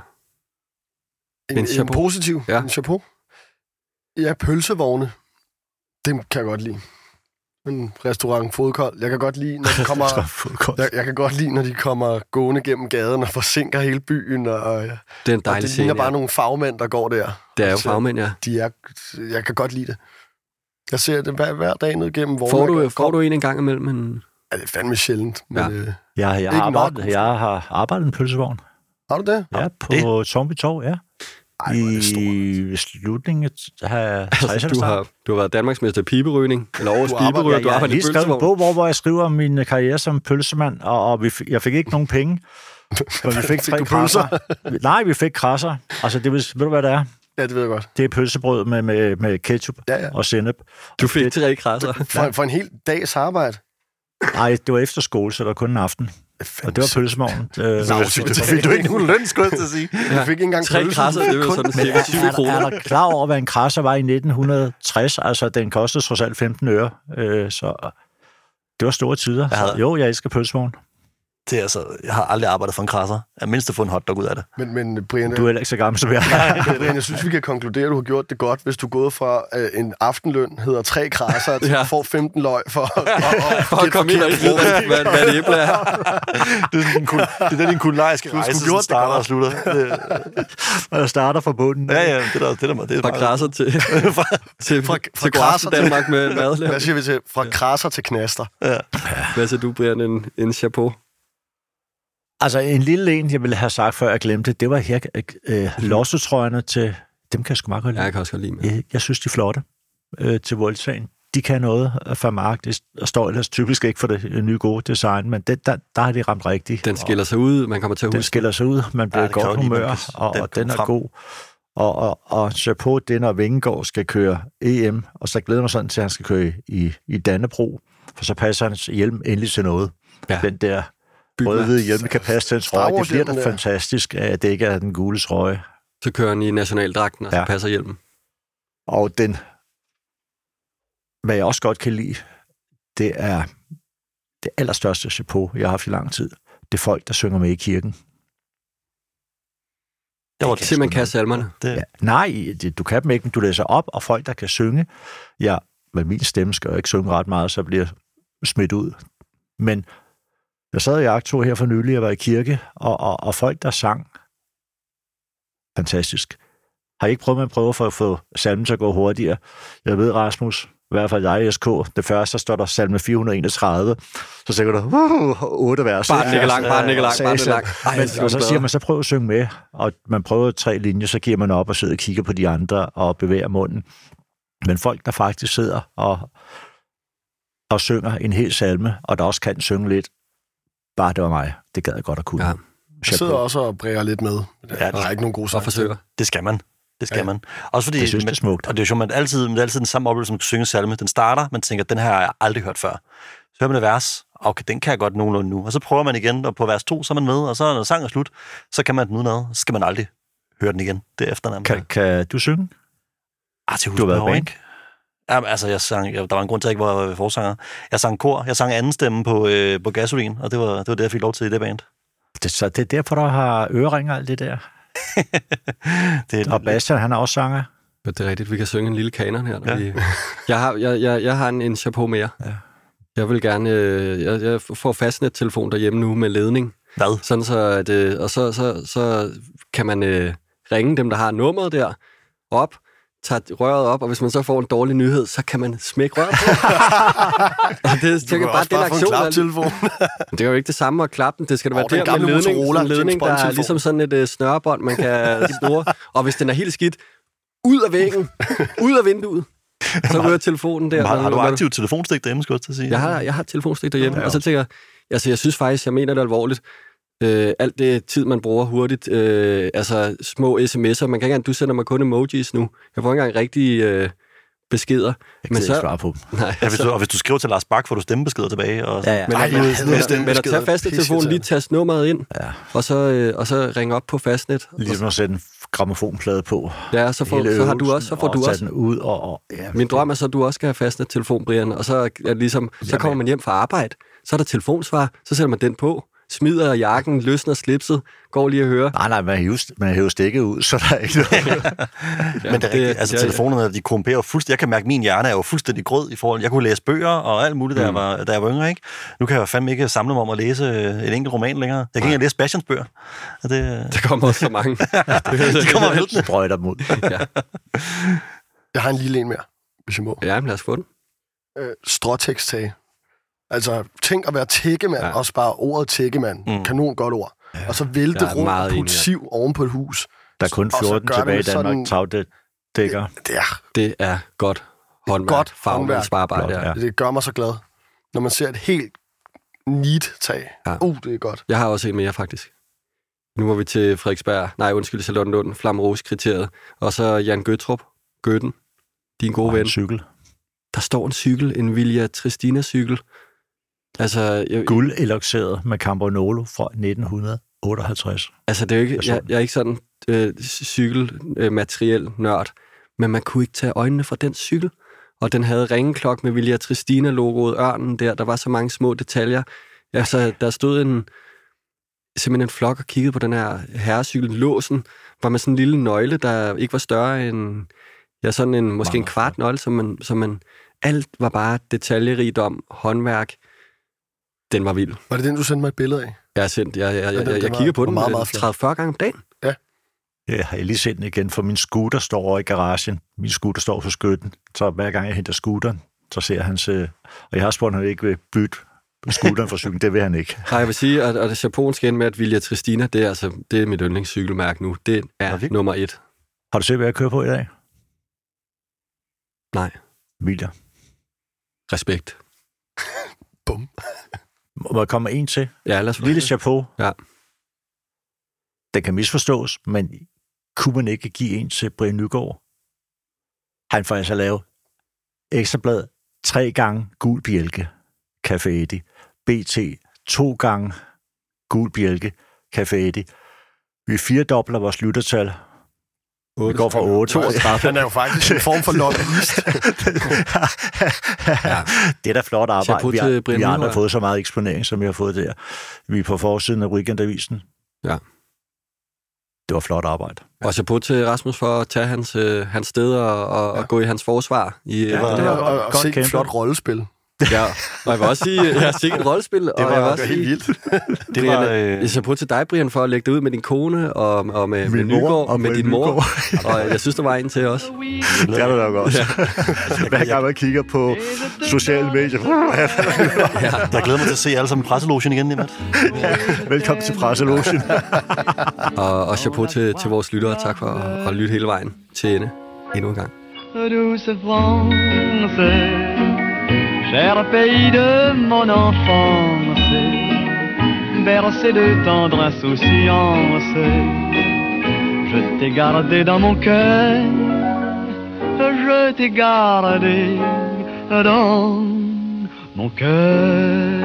Speaker 4: en, en, en positiv? Ja. En chapeau? Ja, pølsevogne. Dem kan jeg godt lide. En restaurant fodkold. Jeg kan godt lide, når de kommer. jeg, jeg kan godt lide, når de kommer gående gennem gaden og forsinker hele byen. Og,
Speaker 2: det er en dejlig
Speaker 4: scene. Det ligner bare ja. nogle fagmænd, der går der.
Speaker 2: Det er jo fagmænd, ja.
Speaker 4: De er, jeg kan godt lide det. Jeg ser det hver, hver dag ned gennem vognen.
Speaker 2: Får du, får du en en gang imellem? En...
Speaker 4: Ja, det er fandme sjældent. Men,
Speaker 2: Ja.
Speaker 4: øh,
Speaker 1: Ja, jeg, har arbejdet, jeg har arbejdet i en pølsevogn.
Speaker 4: har du det?
Speaker 1: Ja, på Tornby Torv, ja.
Speaker 4: Ej, hvor er det stort.
Speaker 1: I slutningen af tresserne.
Speaker 2: Du har, du har været Danmarksmester i piberygning, eller årets
Speaker 4: Du arbejder-
Speaker 2: piberøger,
Speaker 1: Jeg,
Speaker 2: du
Speaker 1: jeg har
Speaker 2: arbejder i
Speaker 1: lige skrevet en
Speaker 2: pølsevogn.
Speaker 1: bog, hvor, hvor jeg skriver om min karriere som pølsemand, og, og vi, f- jeg fik ikke nogen penge. Men vi fik
Speaker 4: Fik
Speaker 1: tre
Speaker 4: du pølser?
Speaker 1: krasser. Nej, vi fik krasser. Altså, det vil, ved du, hvad det er?
Speaker 4: Ja, det ved jeg godt.
Speaker 1: Det er pølsebrød med, med, med ketchup
Speaker 4: Ja, ja.
Speaker 1: og sennep.
Speaker 2: Du fik tre krasser.
Speaker 4: For, for en hel dags arbejde.
Speaker 1: Nej, det var efter skole, så der var kun en aften. Og det var pølsevognen. Øh,
Speaker 4: Nå,
Speaker 5: Det fik du ikke nogen løn, skulle jeg til at sige.
Speaker 4: Du fik ikke engang
Speaker 2: Tre
Speaker 4: pølse.
Speaker 2: krasser, det var sådan
Speaker 1: Men
Speaker 2: cirka
Speaker 1: er,
Speaker 2: tyve
Speaker 1: er, er
Speaker 2: kroner.
Speaker 1: der klar over, hvad en krasser var i nitten tres? Altså, den kostede trods alt femten øre. Øh, så det var store tider.
Speaker 5: Jeg havde-
Speaker 1: Så, jo, jeg elsker pølsevogn.
Speaker 5: Det er altså, jeg har aldrig arbejdet for en krasser. Jeg mindst at få en hotdog ud af det.
Speaker 4: Men, men Brian,
Speaker 1: Du er heller ikke så gammel som jeg.
Speaker 4: Brian, jeg synes, vi kan konkludere, at du har gjort det godt, hvis du er gået fra øh, en aftenløn, hedder tre krasser, til
Speaker 2: Ja.
Speaker 4: ja. får femten løg for at, og, og,
Speaker 2: For at komme ind og ikke vide, hvad, hvad, hvad det æble er.
Speaker 5: Det er, sådan en kul, det er den, din kulinariske
Speaker 4: skulle
Speaker 5: rejse,
Speaker 4: gjort
Speaker 5: som
Speaker 4: det
Speaker 5: starter
Speaker 4: godt.
Speaker 5: og slutter. Det,
Speaker 1: Og jeg starter fra bunden.
Speaker 5: ja, ja, det er der, det er der, det er
Speaker 2: Fra
Speaker 5: meget-
Speaker 2: krasser til, til,
Speaker 4: fra
Speaker 2: til
Speaker 4: krasser
Speaker 2: Godaften
Speaker 4: til-
Speaker 2: Danmark med madlavning.
Speaker 4: Hvad siger vi til? Fra krasser til knaster.
Speaker 2: Hvad siger du, Brian, en, en chapeau?
Speaker 1: Altså, en lille en, jeg ville have sagt, før jeg glemte, det var her, øh, lossetrøjerne til, dem kan jeg sgu meget godt
Speaker 2: Ja,
Speaker 1: lide.
Speaker 2: jeg kan også godt lide med.
Speaker 1: Jeg, jeg synes, de er flotte øh, til Voltaen. De kan noget for mark. Det står ellers typisk ikke for det nye gode design, men det, der, der har de ramt rigtigt.
Speaker 2: Den skiller sig ud, man kommer til at
Speaker 1: Den
Speaker 2: huske.
Speaker 1: skiller sig ud, man bliver
Speaker 5: Ja,
Speaker 1: ja,
Speaker 5: det kan
Speaker 1: godt
Speaker 5: jeg godt lide,
Speaker 1: humør,
Speaker 5: man kan-
Speaker 1: og,
Speaker 5: den
Speaker 1: og den er
Speaker 5: kommer frem.
Speaker 1: god. Og, og, og chapeau, det når Vingegaard skal køre E M, og så glæder jeg mig sådan til, at han skal køre i, i Dannebro, for så passer hans hjelm endelig til noget.
Speaker 2: Ja.
Speaker 1: Den der
Speaker 2: Bygner.
Speaker 1: røde-hvide hjelm kan passe til en trøje. Det bliver
Speaker 4: Wars-hjelmen
Speaker 1: da
Speaker 4: der.
Speaker 1: fantastisk, at det ikke er den gule trøje.
Speaker 2: Så kører han i nationaldragten, og så
Speaker 1: Ja.
Speaker 2: passer hjelmen.
Speaker 1: Og den, hvad jeg også godt kan lide, det er det allerstørste chapeau, jeg har haft i lang tid. Det er folk, der synger med i kirken.
Speaker 5: Det var
Speaker 2: Se, man kan salmerne.
Speaker 5: Det,
Speaker 1: Ja, nej, det, du kan dem ikke, men du læser op, og folk, der kan synge. Ja, men min stemme skal jo ikke synge ret meget, så bliver jeg smidt ud. Men jeg sad i akt to her for nylig, jeg var i kirke, og, og, og folk, der sang, fantastisk. Har I ikke prøvet med at prøve for at få salmen til at gå hurtigere? Jeg ved, Rasmus, i hvert fald dig i S K, det første, så står der salme fire hundrede enogtredive, så tænker du, uh, otte vers.
Speaker 2: Bare den ikke er lang, bare den ikke er lang, bare den ikke er lang.
Speaker 1: Ej, men, og så siger man, så prøv at synge med, og man prøver tre linjer, så giver man op og sidder og kigger på de andre og bevæger munden. Men folk, der faktisk sidder og, og synger en hel salme, og der også kan synge lidt, bare det var mig. Det gad jeg godt at kunne.
Speaker 2: Ja.
Speaker 4: Jeg sidder også og bræger lidt med. Der er ikke nogen gode
Speaker 2: Og
Speaker 4: sang.
Speaker 2: forsøger.
Speaker 5: det skal man. Det skal
Speaker 4: Ja.
Speaker 5: man. Også fordi,
Speaker 1: Jeg synes, det er
Speaker 5: man-
Speaker 1: smukt.
Speaker 5: Og det er jo man altid, det er altid den samme oplevelse, som synge salme. Den starter, man tænker, den her har jeg aldrig hørt før. Så hører man et vers, okay, den kan jeg godt nogenlunde nu. Og så prøver man igen, og på vers to, så er man med, og så når sang er slut, så kan man den udenad. Så skal man aldrig høre den igen. Det er efter nærmest.
Speaker 1: Kan, kan du synge?
Speaker 5: Ah, til
Speaker 1: Du har været
Speaker 5: Husbehov,
Speaker 1: band?
Speaker 5: ikke? Jamen, altså, jeg sang, jeg, der var en grund til, at jeg ikke var forsanger. Jeg sang kor, jeg sang anden stemme på, øh, på Gasolin, og det var, det var det, jeg fik lov til i det band.
Speaker 1: Det, så det er derfor, der har øreringer og alt det der.
Speaker 5: Det er
Speaker 1: Og Bastian, han er også sanger.
Speaker 2: Ja, det er rigtigt, vi kan synge en lille kanon her. Når
Speaker 5: Ja.
Speaker 2: vi... jeg, har, jeg, jeg, jeg har en, en chapeau mere.
Speaker 1: Ja.
Speaker 2: Jeg vil gerne... Øh, jeg, jeg får fastnet-telefon derhjemme nu med ledning.
Speaker 5: Hvad?
Speaker 2: Sådan så, at, øh, og så, så, så kan man øh, ringe dem, der har nummeret der, op, tager røret op, og hvis man så får en dårlig nyhed, så kan man smække røret på. Og det,
Speaker 4: Du
Speaker 2: tænker
Speaker 4: kan
Speaker 2: bare,
Speaker 4: også
Speaker 2: det er
Speaker 4: bare
Speaker 2: en
Speaker 4: få en
Speaker 2: aktion.
Speaker 4: klaptelefon.
Speaker 2: Det er jo ikke det samme at klappe den. Det skal det være
Speaker 4: Åh, den
Speaker 2: der med
Speaker 4: gamle
Speaker 2: ledning,
Speaker 4: Motorola,
Speaker 2: sådan en ledning,
Speaker 4: James
Speaker 2: der er
Speaker 4: Bond-telefon.
Speaker 2: ligesom sådan et øh, snørebånd, man kan snurre. Og hvis den er helt skidt, ud af væggen, ud af vinduet, så ryger telefonen der.
Speaker 5: Har, har du
Speaker 2: Når-
Speaker 5: aktivt telefonstik derhjemme, skulle jeg til at sige?
Speaker 2: Jeg har, jeg har et telefonstik derhjemme,
Speaker 1: Ja,
Speaker 2: og så tænker jeg, altså jeg synes faktisk, jeg mener det alvorligt. Øh, alt det tid, man bruger hurtigt, øh, altså små sms'er, man kan ikke engang, du sender mig kun emojis nu. Jeg får ikke engang rigtige øh, beskeder.
Speaker 1: Jeg
Speaker 2: Men
Speaker 1: kan ikke
Speaker 2: så,
Speaker 1: svare på dem.
Speaker 2: nej,
Speaker 5: Ja, hvis du, og hvis du skriver til Lars Bak, får du stemmebeskeder tilbage. Og,
Speaker 1: Ja, ja.
Speaker 2: men,
Speaker 4: Ej,
Speaker 2: at,
Speaker 4: jeg
Speaker 2: men,
Speaker 4: hader
Speaker 2: men,
Speaker 4: stemmebeskeder.
Speaker 2: men at tage fasttelefonen, lige taste nummeret ind,
Speaker 1: Ja.
Speaker 2: og, så, øh, og så ringe op på fastnet.
Speaker 1: Ligesom at sætte en gramofonplade på.
Speaker 2: Ja, så, får,
Speaker 1: Hele
Speaker 2: så har du
Speaker 1: øvelsen,
Speaker 2: også, så får
Speaker 1: og
Speaker 2: du
Speaker 1: tage
Speaker 2: også.
Speaker 1: den ud. Og, og, ja,
Speaker 2: Min drøm er så, at du også skal have fastnet-telefon, Brian, og så, er ligesom, så kommer man hjem fra arbejde, så er der telefonsvar, så sætter man den på, smider jakken, løsner slipset, går lige og hører.
Speaker 1: Nej, nej, man hæver, man hæver stikket ud, så der er ikke noget.
Speaker 5: Ja, men det er rigtigt. Altså,
Speaker 2: ja,
Speaker 5: telefonerne, de korrumperer jo fuldstændig. Jeg kan mærke, at min hjerne er jo fuldstændig grød i forhold. Jeg kunne læse bøger og alt muligt, da, jeg var, da jeg var yngre, ikke? Nu kan jeg jo fandme ikke samle mig om at læse en enkelt roman længere. Jeg kan ikke engang læse Bastians bøger. Og det,
Speaker 2: Der kommer også så mange.
Speaker 5: det kommer væltende.
Speaker 1: Sprøjter dem ud.
Speaker 4: Jeg har en lille en mere, hvis jeg må.
Speaker 2: Ja, men lad os få den.
Speaker 4: Øh, stråteksttage. Altså, tænk at være tækkemand, ja. Også bare ordet tækkemand. Mm. Kanon godt ord. Ja. Og så vælte rundt og putte siv oven på et hus.
Speaker 1: Der er kun fjorten tilbage i Danmark, sådan... tagdækker.
Speaker 4: Det, det, er,
Speaker 2: det er godt håndværk. Godt fagmandsarbejde.
Speaker 4: Ja. Det gør mig så glad, når man ser et helt neat tag. Ja. Uh, det er godt.
Speaker 2: Jeg har også en mere, faktisk. Nu var vi til Frederiksberg. Nej, undskyld, Charlottenlund, Flammerose-kriteriet. Og så Jan Gøtrup, Gøten, din gode ven.
Speaker 1: En cykel.
Speaker 2: Der står en cykel, en Vilja Tristina-cykel. Altså, jeg...
Speaker 1: Guld elokseret med Campanolo fra nitten otteoghalvtreds.
Speaker 2: Altså, det er jo ikke, jeg, jeg er ikke sådan øh, cykelmateriel øh, nørd, men man kunne ikke tage øjnene fra den cykel. Og den havde ringeklok med Vilja Tristina-logoet, ørnen der. Der var så mange små detaljer. Altså, der stod en... simpelthen en flok og kiggede på den her herrecykel. Låsen var med sådan en lille nøgle, der ikke var større end ja, sådan en, måske en kvart nøgle, som man, som man... Alt var bare detaljerigdom, håndværk. Den var vild.
Speaker 4: Var det den, du sendte mig et billede af?
Speaker 2: Jeg har sendt. Jeg, jeg, jeg, jeg, jeg, jeg kigger på den
Speaker 4: meget, meget
Speaker 2: tredive til fyrre gange om dagen.
Speaker 4: Ja.
Speaker 1: Jeg har lige set den igen, for min scooter står over i garagen. Min scooter står på skytten. Så hver gang jeg henter scooteren, så ser han sig... Og jeg har spurgt, at han ikke vil bytte scooteren for cyklen. Det vil han ikke.
Speaker 2: Nej, jeg vil sige, at, at chapeauen skal ind med, at Vilja Tristina, det er, altså, det er mit yndlingscykelmærke nu. Det er okay. Nummer et.
Speaker 1: Har du set, hvad jeg kører på i dag?
Speaker 2: Nej.
Speaker 1: Vilja.
Speaker 2: Respekt.
Speaker 4: Bum.
Speaker 1: Må jeg komme en til?
Speaker 2: Ja, lad os
Speaker 1: Lille chapeau.
Speaker 2: Ja.
Speaker 1: Den kan misforstås, men kunne man ikke give en til Brian Nygaard? Han får altså lavet Ekstrablad tre gange gul bjælke, Café Eddie. B T to gange gul bjælke, Café Eddie. Vi firedobler vores lyttertal. Vi går fra otte.
Speaker 4: toogtredive. Han er jo faktisk en form for lobbyist.
Speaker 1: Ja. Det er da flot arbejde. Vi har, vi har aldrig fået så meget eksponering, som vi har fået der. Vi er på forsiden af Weekendavisen.
Speaker 2: Ja.
Speaker 1: Det var flot arbejde.
Speaker 2: Og chapeau til Rasmus for at tage hans, øh, hans sted og, og, ja. og gå i hans forsvar. I,
Speaker 4: det var, det var og, og, og se et flot rollespil.
Speaker 2: Ja, og jeg vil også sige, jeg har sikkert et rollespil.
Speaker 4: Det var,
Speaker 2: og jeg vil også
Speaker 4: helt
Speaker 2: sige,
Speaker 4: vildt.
Speaker 2: Det var øh... chapeau til dig, Brian, for at lægge det ud med din kone og, og med, med Nygaard og, og med, med din mor. Og jeg synes, der var en til også.
Speaker 1: Det er der nok også. Ja. Hver gang man kigger på sociale medier.
Speaker 5: Ja. Jeg glæder mig til at se alle sammen i presselogen igen, Nimat.
Speaker 1: Ja. Velkommen til presselogen.
Speaker 2: og, og chapeau til, til vores lyttere. Tak for at, at lytte hele vejen til ende endnu en gang.
Speaker 3: Cher pays de mon enfance, bercé de tendre insouciance, je t'ai gardé dans mon cœur, je t'ai gardé dans mon cœur.